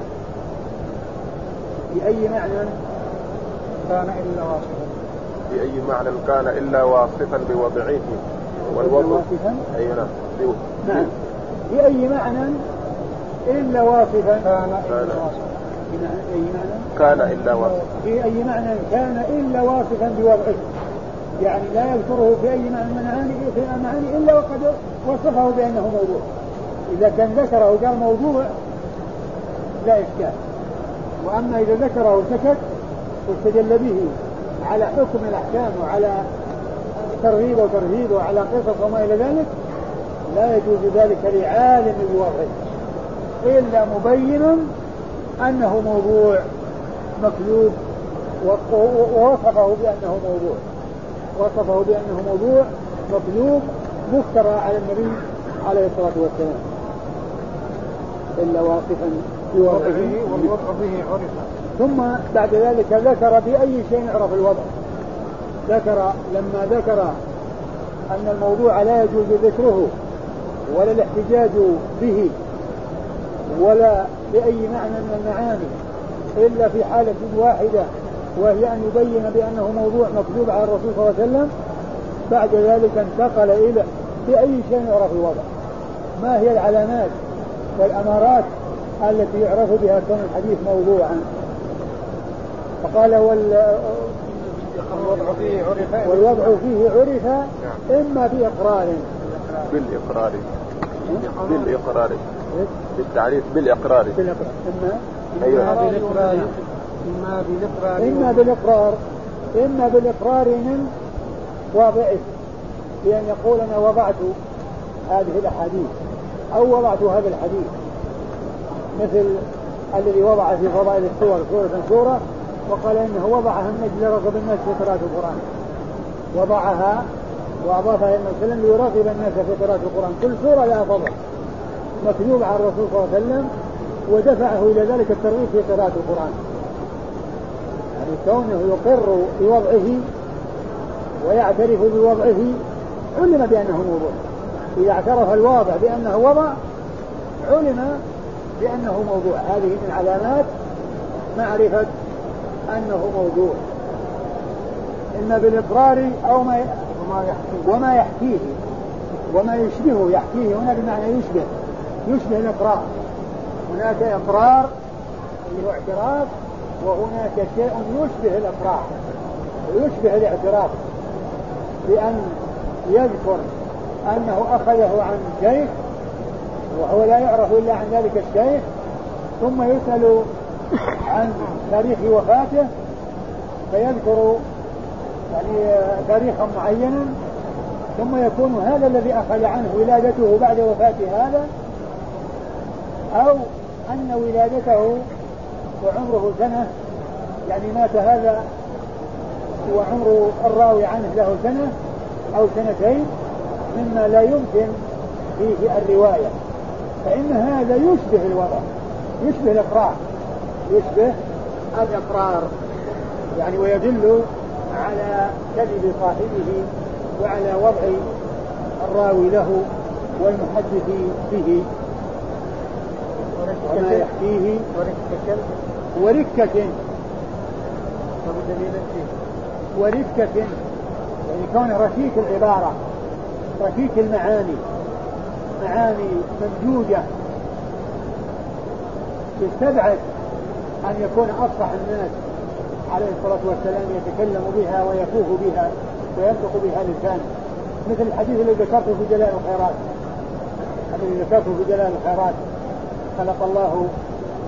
بأي معنى كان إلا واصفا بأي معنى كان إلا واصفا بوضعه والوضع أي نعم نعم بأي معنى إلا واصفا كان إلا واصفا بأي معنى كان إلا واصفا بأي معنى كان إلا واصفا بوضعه، يعني لا يذكره في أي معنى من معاني في معاني إلا وقد وصفه بأنه موضوع. إذا كان ذكره وقال موضوع لا إشكال، وأما إذا ذكره وسكت واستدل به على حكم الأحكام وعلى ترغيب وترهيب وعلى قصص وما إلى ذلك لا يجوز ذلك لعالم بوضعه إلا مبين أنه موضوع مكذوب ووصفه بأنه موضوع وصفه بأنه موضوع مكذوب مفترى على النبي عليه الصلاة والسلام، إلا واصفا بوضعه والوضع به عرف. ثم بعد ذلك ذكر بأي شيء يعرف الوضع. ذكر لما ذكر أن الموضوع لا يجوز ذكره ولا الاحتجاج به ولا بأي معنى من المعاني إلا في حالة واحدة وهي أن يبين بأنه موضوع مكذوب على الرسول صلى الله عليه وسلم، بعد ذلك انتقل إلى بأي شيء يعرف الوضع، ما هي العلامات والأمارات التي يعرف بها كون الحديث موضوعا. فقال وال... والوضع فيه عرف والوضع فيه عرف إما بإقرار بالإقرار بالإقرار بالتعريف بالإقرار بالإقرار إما إما بالإقرار إما بالإقرار إما بالإقرار إما بالإقرار من واضعه، بأن يقول أنا وضعت هذه الأحاديث أو وضعت هذا الحديث، مثل الذي وضع في فضائل السور سورة سورة وقال إنه وضعها من أجل رغب الناس في قراءة القرآن، وضعها وأضافها إلى النبي ليرغب الناس في قراءة القرآن. كل سورة لها فضل مكتوب على الرسول صلى الله عليه وسلم ودفعه إلى ذلك الترغيب في قراءة القرآن. يعني كونه يقر بوضعه ويعترف بوضعه علم بأنه موضوع. إذا اعترف الواضع بأنه وضع علم بأنه موضوع. هذه من علامات معرفة أنه موضوع، إما بالإقرار أو ما وما يحكيه وما يشبهه. يحكيه هنا بمعنى يشبه يشبه الإقرار. هناك إقرار اللي هو اعتراف، وهناك شيء يشبه الإقرار ويشبه الاعتراف، بأن يذكر أنه أخذه عن شيخ وهو لا يعرف إلا عن ذلك الشيخ، ثم يسأل عن تاريخ وفاته فيذكر يعني تاريخا معينا، ثم يكون هذا الذي أخذ عنه ولادته بعد وفاة هذا، أو أن ولادته وعمره سنة، يعني مات هذا وعمر الراوي عنه له سنة أو سنتين، مما لا يمكن فيه الرواية، فإن هذا يشبه الوضع يشبه الإقرار يشبه الإقرار يعني، ويدل على كذب صاحبه وعلى وضع الراوي له والمحدث به وما يحكيه وركة وركة يعني كونه ركيك العبارة ركيك المعاني، معاني ممجوجة يستبعد أن يكون أفصح الناس عليه الصلاة والسلام يتكلم بها ويفوه بها وينطق بها لسانه، مثل الحديث الذي ذكرته في جلال الخيرات الذي ذكرته في جلال الخيرات خلق الله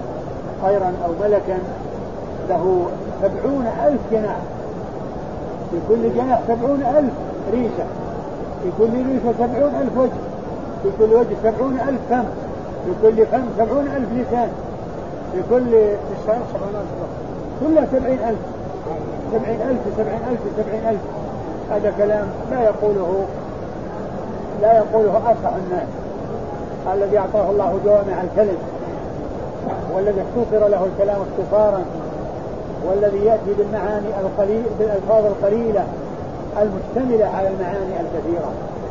خيرا أو ملكا له سبعون ألف جناح في كل جناح سبعون ألف ريشة، في كل ريشة سبعون ألف وجه، في كل وجه سبعون ألف فم، في كل فم سبعون ألف لسان، في كل لسان سبعون ألف، كلها سبعين ألف، سبعين ألف سبعين ألف سبعين ألف. هذا كلام لا يقوله لا يقوله أصح الناس، الذي أعطاه الله جوامع الكلم، والذي اختصر له الكلام اختصارا، والذي يأتي بالمعاني القليل بالألفاظ القليلة المشتملة على المعاني الكثيرة.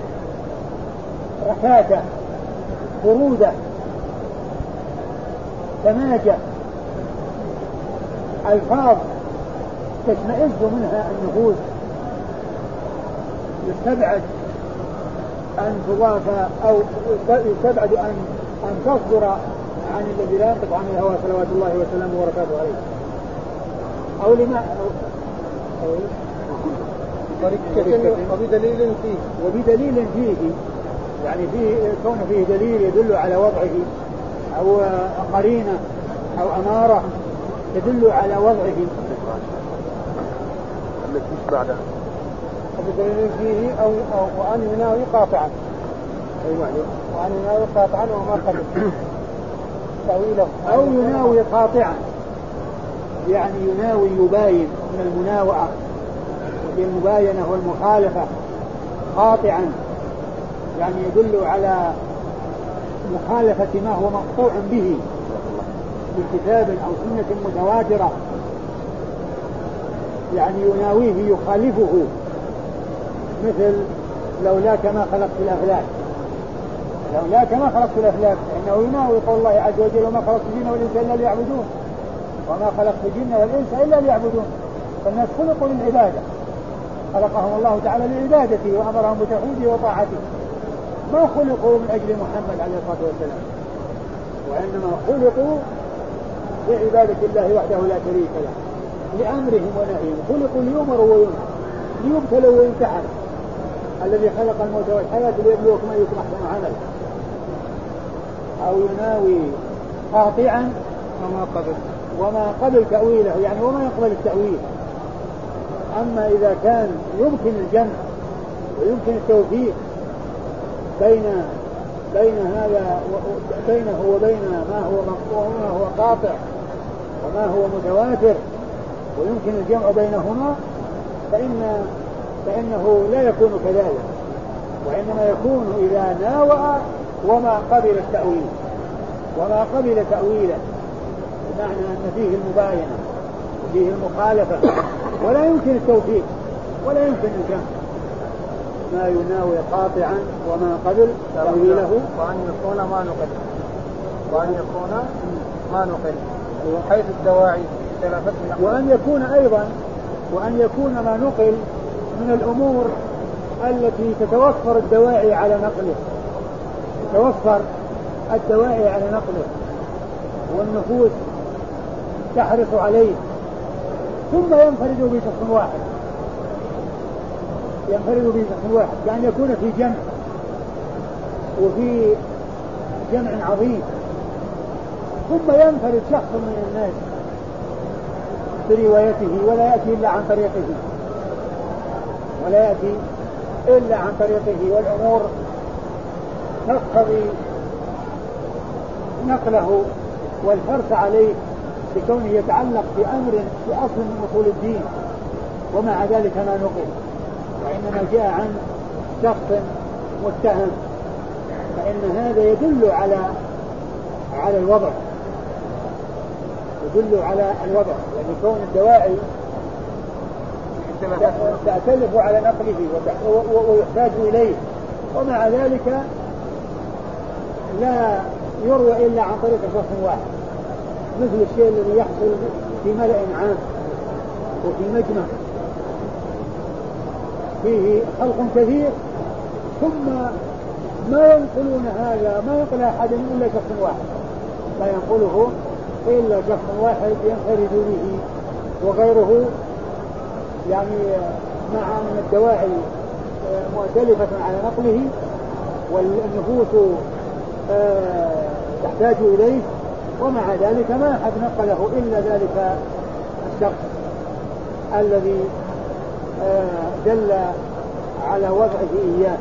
ركاكة، برودة، سماجة، ألفاظ تشمئز منها النفوس، يستبعد أن تضاف أو يستبعد أن أن تصدر عن الذي لا ينطق عن الهوى صلوات الله وسلامه وبركاته عليه، أو لما أو وبدليل فيه وبدليل فيه يعني فيه كون فيه دليل يدل على وضعه، أو قرينة أو أمارة تدل على وضعه. التي بعدها وبدليل فيه أو, أو وأن يناوي قاطعا، أيوة وأن يناوي قاطعا وما قبل تأويله، أو يناوي قاطعا يعني يناوي يباين من المناوعة والمباينة والمخالفة، قاطعا يعني يدل على مخالفة ما هو مقطوع به من كتاب أو سنة متواترة، يعني يناويه يخالفه، مثل لولاك ما خلقت الأفلاك، لولاك ما خلقت الأفلاك، إنه يناوي قول الله عز وجل وما خلقت الجن والإنس إلا ليعبدون، وما خلقت الجن والإنس إلا ليعبدون. فالناس خلقوا للعبادة، خلقهم الله تعالى لعبادته وأمرهم بتوحيده وطاعته، ما خلقوا من أجل محمد عليه الصلاة والسلام، وإنما خلقوا لعبادة الله وحده لا شريك له، لأمرهم ونهيهم، خلقوا ليؤمروا وينهوا، ليبتلوا ويمتحنوا. الذي خلق الموت والحياة ليبلوكم أيكم أحسن عملا. أو يناوي قاطعا وما قبل وما قبل تأويله، يعني وما يقبل التأويل. أما إذا كان يمكن الجمع ويمكن التوفيق بين بين هذا بينه وبين ما هو مقطوع وما هو قاطع وما هو متواتر، ويمكن الجمع بينهما، فإن فإنه لا يكون كذلك، وإنما يكون إذا ناوى وما قبل التأويل وما قبل تأويله، بمعنى أن فيه المباينة وفيه المخالفة ولا يمكن التوفيق ولا يمكن الجمع. ما يناوي قاطعا وما قبل تأويله، وأن يكون ما نقل وأن يكون ما نقل حيث الدواعي ثلاثة، وأن يكون أيضا وأن يكون ما نقل من الأمور التي تتوفر الدواعي على نقله، تتوفر الدواعي على نقله والنفوس تحرص عليه، ثم ينفرد بشخص واحد ينفرد بشخص واحد كأن يكون في جمع وفي جمع عظيم، ثم ينفرد شخص من الناس بروايته ولا يأتي إلا عن طريقه ولا يأتي إلا عن طريقه والأمور تقتضي نقله والحرص عليه بكونه يتعلق بأمر في أصل من أصول الدين، ومع ذلك ما نقل، وإنما جاء عن شخص متهم، فإن هذا يدل على على الوضع يدل على الوضع يعني كون الدواعي تأتلف على نقله ويحتاج إليه، ومع ذلك لا يروى إلا عن طريق شخص واحد، مثل الشيء الذي يحصل في ملأ عام وفي مجمع فيه خلق كثير، ثم ما ينقلون هذا ما ينقل أحد إلا شخص واحد، لا ينقله إلا شخص واحد ينفرد به، وغيره يعني مع أن الدواعي مؤتلفة على نقله والنفوس تحتاج إليه، ومع ذلك ما أحد نقله إلا ذلك الشخص الذي دل على وضعه إياه.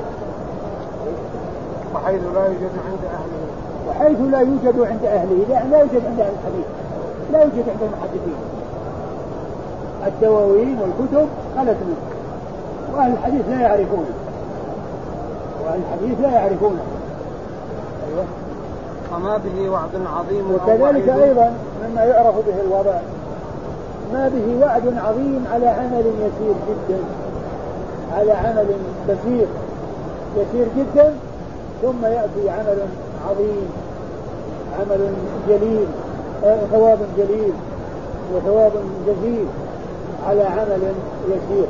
وحيث لا يوجد عند أهله وحيث لا يوجد عند أهله لا, لا يوجد عند أهل الحديث، لا يوجد عند المحدثين. الدواوين والكتب خلت منه، وأهل الحديث لا يعرفونه، وأهل الحديث لا يعرفونه. أيوة. وما به وعد عظيم. وكذلك أيضا مما يعرف به الوضع ما به وعد عظيم على عمل يسير جدا، على عمل بسيط يسير جدا، ثم يأتي عمل عظيم، عمل جليل، ثواب جليل وثواب جزيل على عمل يسير،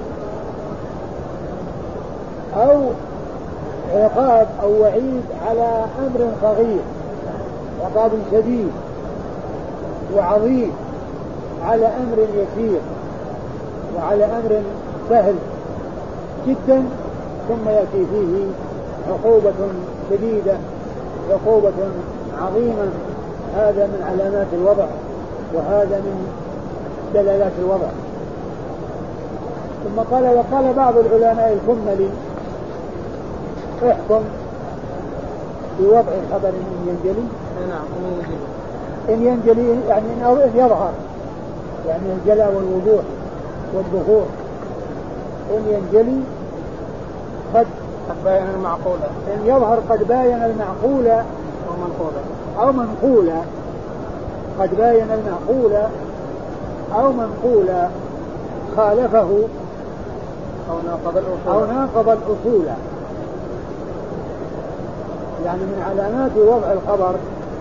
أو عقاب أو وعيد على أمر صغير، عقاب شديد وعظيم على أمر يسير وعلى أمر سهل جدا، ثم يأتي فيه عقوبة شديدة، عقوبة عظيمة. هذا من علامات الوضع، وهذا من دلالات الوضع. ثم قال وقال بعض العلماء الكملي احكم بوضع الخبر إن ينجلي. نعم إن ينجلي يعني إن يظهر، يعني الجلاء والوضوح والظهور. إن ينجلي قد بين المعقولة، إن يظهر قد باين المعقولة أو منقولة أو منقولة، قد باين المعقولة أو منقولة خالفه أو ناقض الأصول أو ناقض الأصول. يعني من علامات وضع الخبر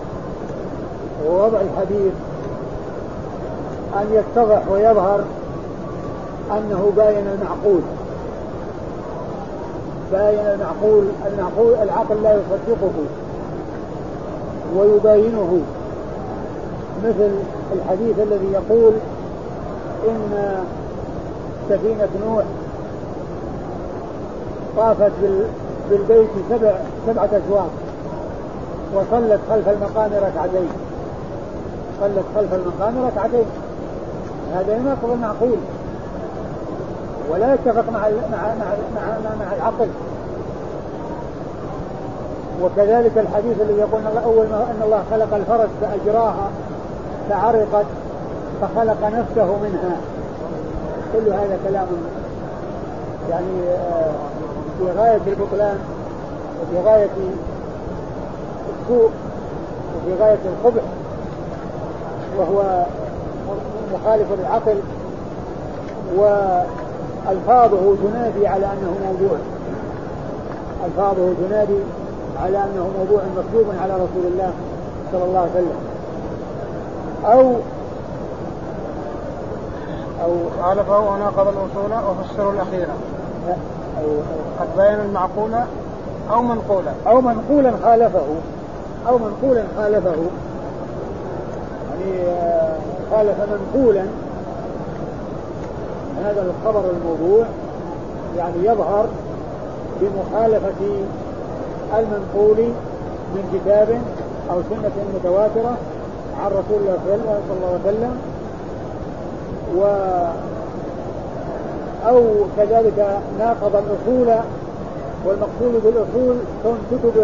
ووضع الحديث أن يتضح ويظهر أنه باين المعقول، باين المعقول المعقول العقل لا يصدقه ويباينه، مثل الحديث الذي يقول إن سفينة نوح طافت بالبيت سبع سبعة أشواط وصلت خلف المقام ركعتين، صلت خلف المقام ركعتين. هذا يناقض المعقول ولا يتفق مع مع مع مع, مع العقل. وكذلك الحديث الذي يقول الله أول ما أن الله خلق الفرس فأجراها فعرقت فخلق نفسه منها، كل هذا كلام يعني في غاية البطلان وفي غاية السوء وفي غاية القبح، وهو مخالف للعقل، وألفاظه تنادي على أنه موضوع، ألفاظه تنادي على أنه موضوع مكذوب على رسول الله صلى الله عليه وسلم. أو أو خالفه وناقض الأصول وفسروا الأخيرة، أو قد بين المعقولة أو منقولة أو منقولا خالفه أو منقولا خالفه يعني خالف منقولا. هذا الخبر الموضوع يعني يظهر بمخالفة المنقول من كتاب أو سنة متواترة عن رسول الله صلى الله عليه وسلم، و أو كذلك ناقض الأصول. والمقصود بالأصول كون كتب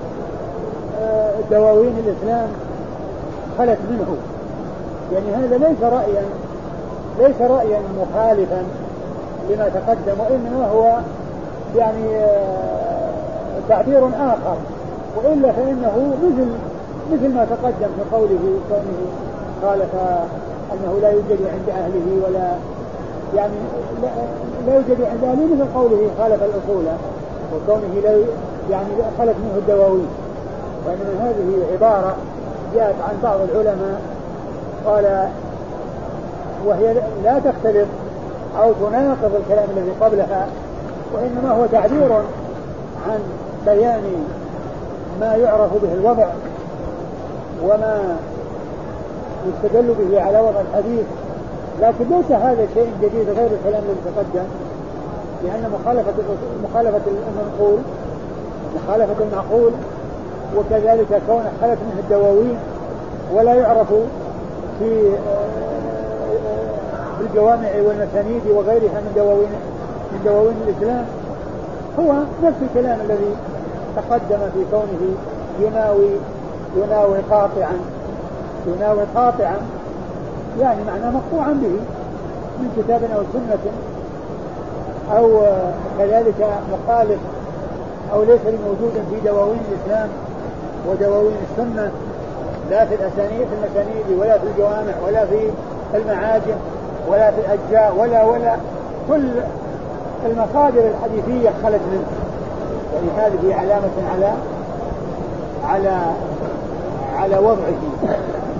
دواوين الإسلام خلت منه، يعني هذا ليس رأيا ليس رأيا مخالفا لما تقدم، وإنما هو يعني تعبير آخر، وإلا فإنه مثل مثل ما تقدم في قوله كونه خالف أنه لا يوجد عند أهله ولا يعني لا, لا يوجد عند أهله، مثل قوله خالف الأصول وكونه لا يعني خلت منه الدواوين. وإنما هذه عبارة جاءت عن بعض العلماء قال وهي لا تختلف أو تناقض الكلام الذي قبلها، وإنما هو تعبير عن بيان ما يعرف به الوضع وما يستدل به على وضع الحديث، لكن ليس هذا شيء جديد غير الكلام الذي تقدم، لأن مخالفة مخالفة المنقول مخالفة المعقول، وكذلك كون خلت منه الدواوين ولا يعرف في في الجوامع والمسانيد وغيرها من دواوين من دواوين الإسلام هو نفس الكلام الذي تقدم في كونه يناوي يناوي قاطعا يناوي قاطعا يعني معناه مقطوعا به من كتاب أو سنة أو كذلك مخالف أو ليس موجود في دواوين الإسلام ودواوين السنة لا في الأسانيد في المسانيد ولا في الجوامع ولا في المعاجم ولا في الأجزاء ولا ولا كل المصادر الحديثية خلت منه. يعني هذه علامة على على على وضعه.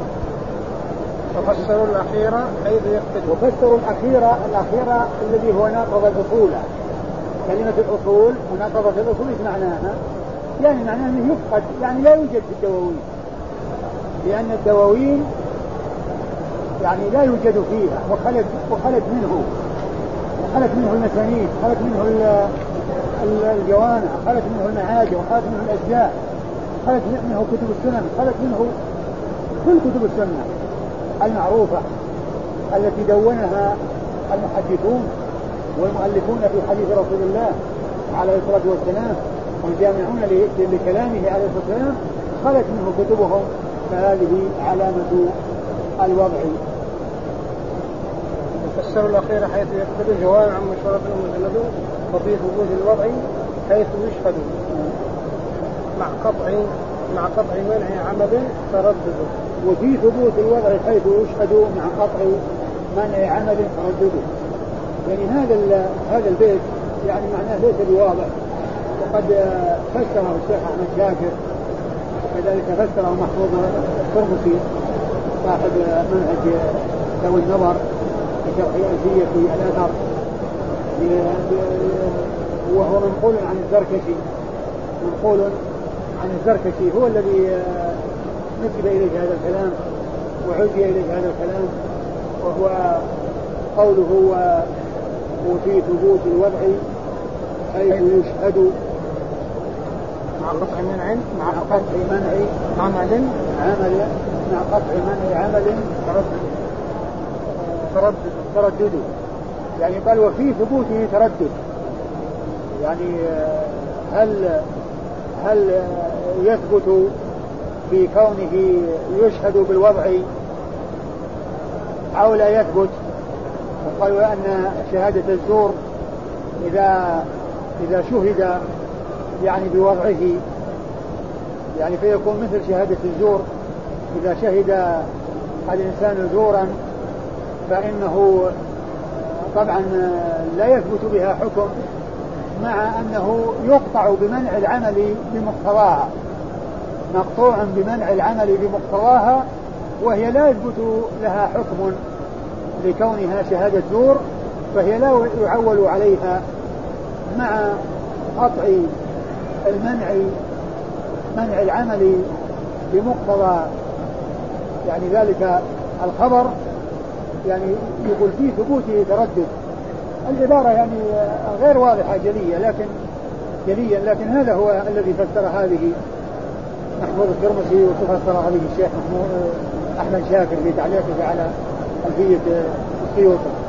وفسروا الأخيرة حيث يقتدي. وفسروا الأخيرة الأخيرة الذي هو ناقض الأصول. كلمة الأصول وناقضة الأصول ايش معناها؟ يعني معناها أنه يفقد يعني لا يوجد في الدواوين لأن الدواوين يعني لا يوجد فيها وخلت وخلت منه خلت منه المسانيد خلت منه الجوامع خلت منه المعاجم وخلت منه الأجزاء خلت منه كتب السنن خلت منه كل كتب السنة المعروفة التي دونها المحدثون والمؤلفون في حديث رسول الله عليه الصلاة والسلام والجامعون لكلامه عليه الصلاة والسلام خلت منه كتبهم فهذه علامة الوضع. فسروا الأخير حيث يقتضي جوامع عن مشورة المجلد وفي ثبوت الوضع حيث يشهد مع قطع مع قطع منع عمد تردد. وفي ثبوت الوضع حيث يشهد مع قطع منع عمد تردد. يعني هذا هذا البيت يعني معناه ليس بواضح وقد فسره الشيخ أحمد شاكر وكذلك فسره محفوظ الترمسي صاحب منهج ذوي النظر في شرح ألفية الأثر وهو منقول عن الزركشي منقول عن الزركشي هو الذي نسب إليه هذا الكلام وعزي إليه هذا الكلام وهو قوله وفي ثبوت الوضع حيث يشهد مع قطع منع مع قطع منع عمل عمل مع قطع منع عمل تردد تردد تردد يعني قال وفي ثبوته تردد يعني هل هل يثبت في كونه يشهد بالوضع أو لا يثبت. وقالوا أن شهادة الزور إذا إذا شهد يعني بوضعه يعني فيكون مثل شهادة الزور. إذا شهد الإنسان زورا فإنه طبعا لا يثبت بها حكم مع أنه يقطع بمنع العمل بمقتضاها مقطوع بمنع العمل بمقتضاها وهي لا يثبت لها حكم لكونها شهادة زور فهي لا يعول عليها مع قطع المنع منع العمل بمقتضى يعني ذلك الخبر. يعني يقول فيه ثبوته تردد. العبارة يعني غير واضحة جلية لكن جليا لكن هذا هو الذي فسر هذه محمود الترمسي وفسر هذه الشيخ محمود أحمد شاكر في تعليقه على ألفية السيوطي.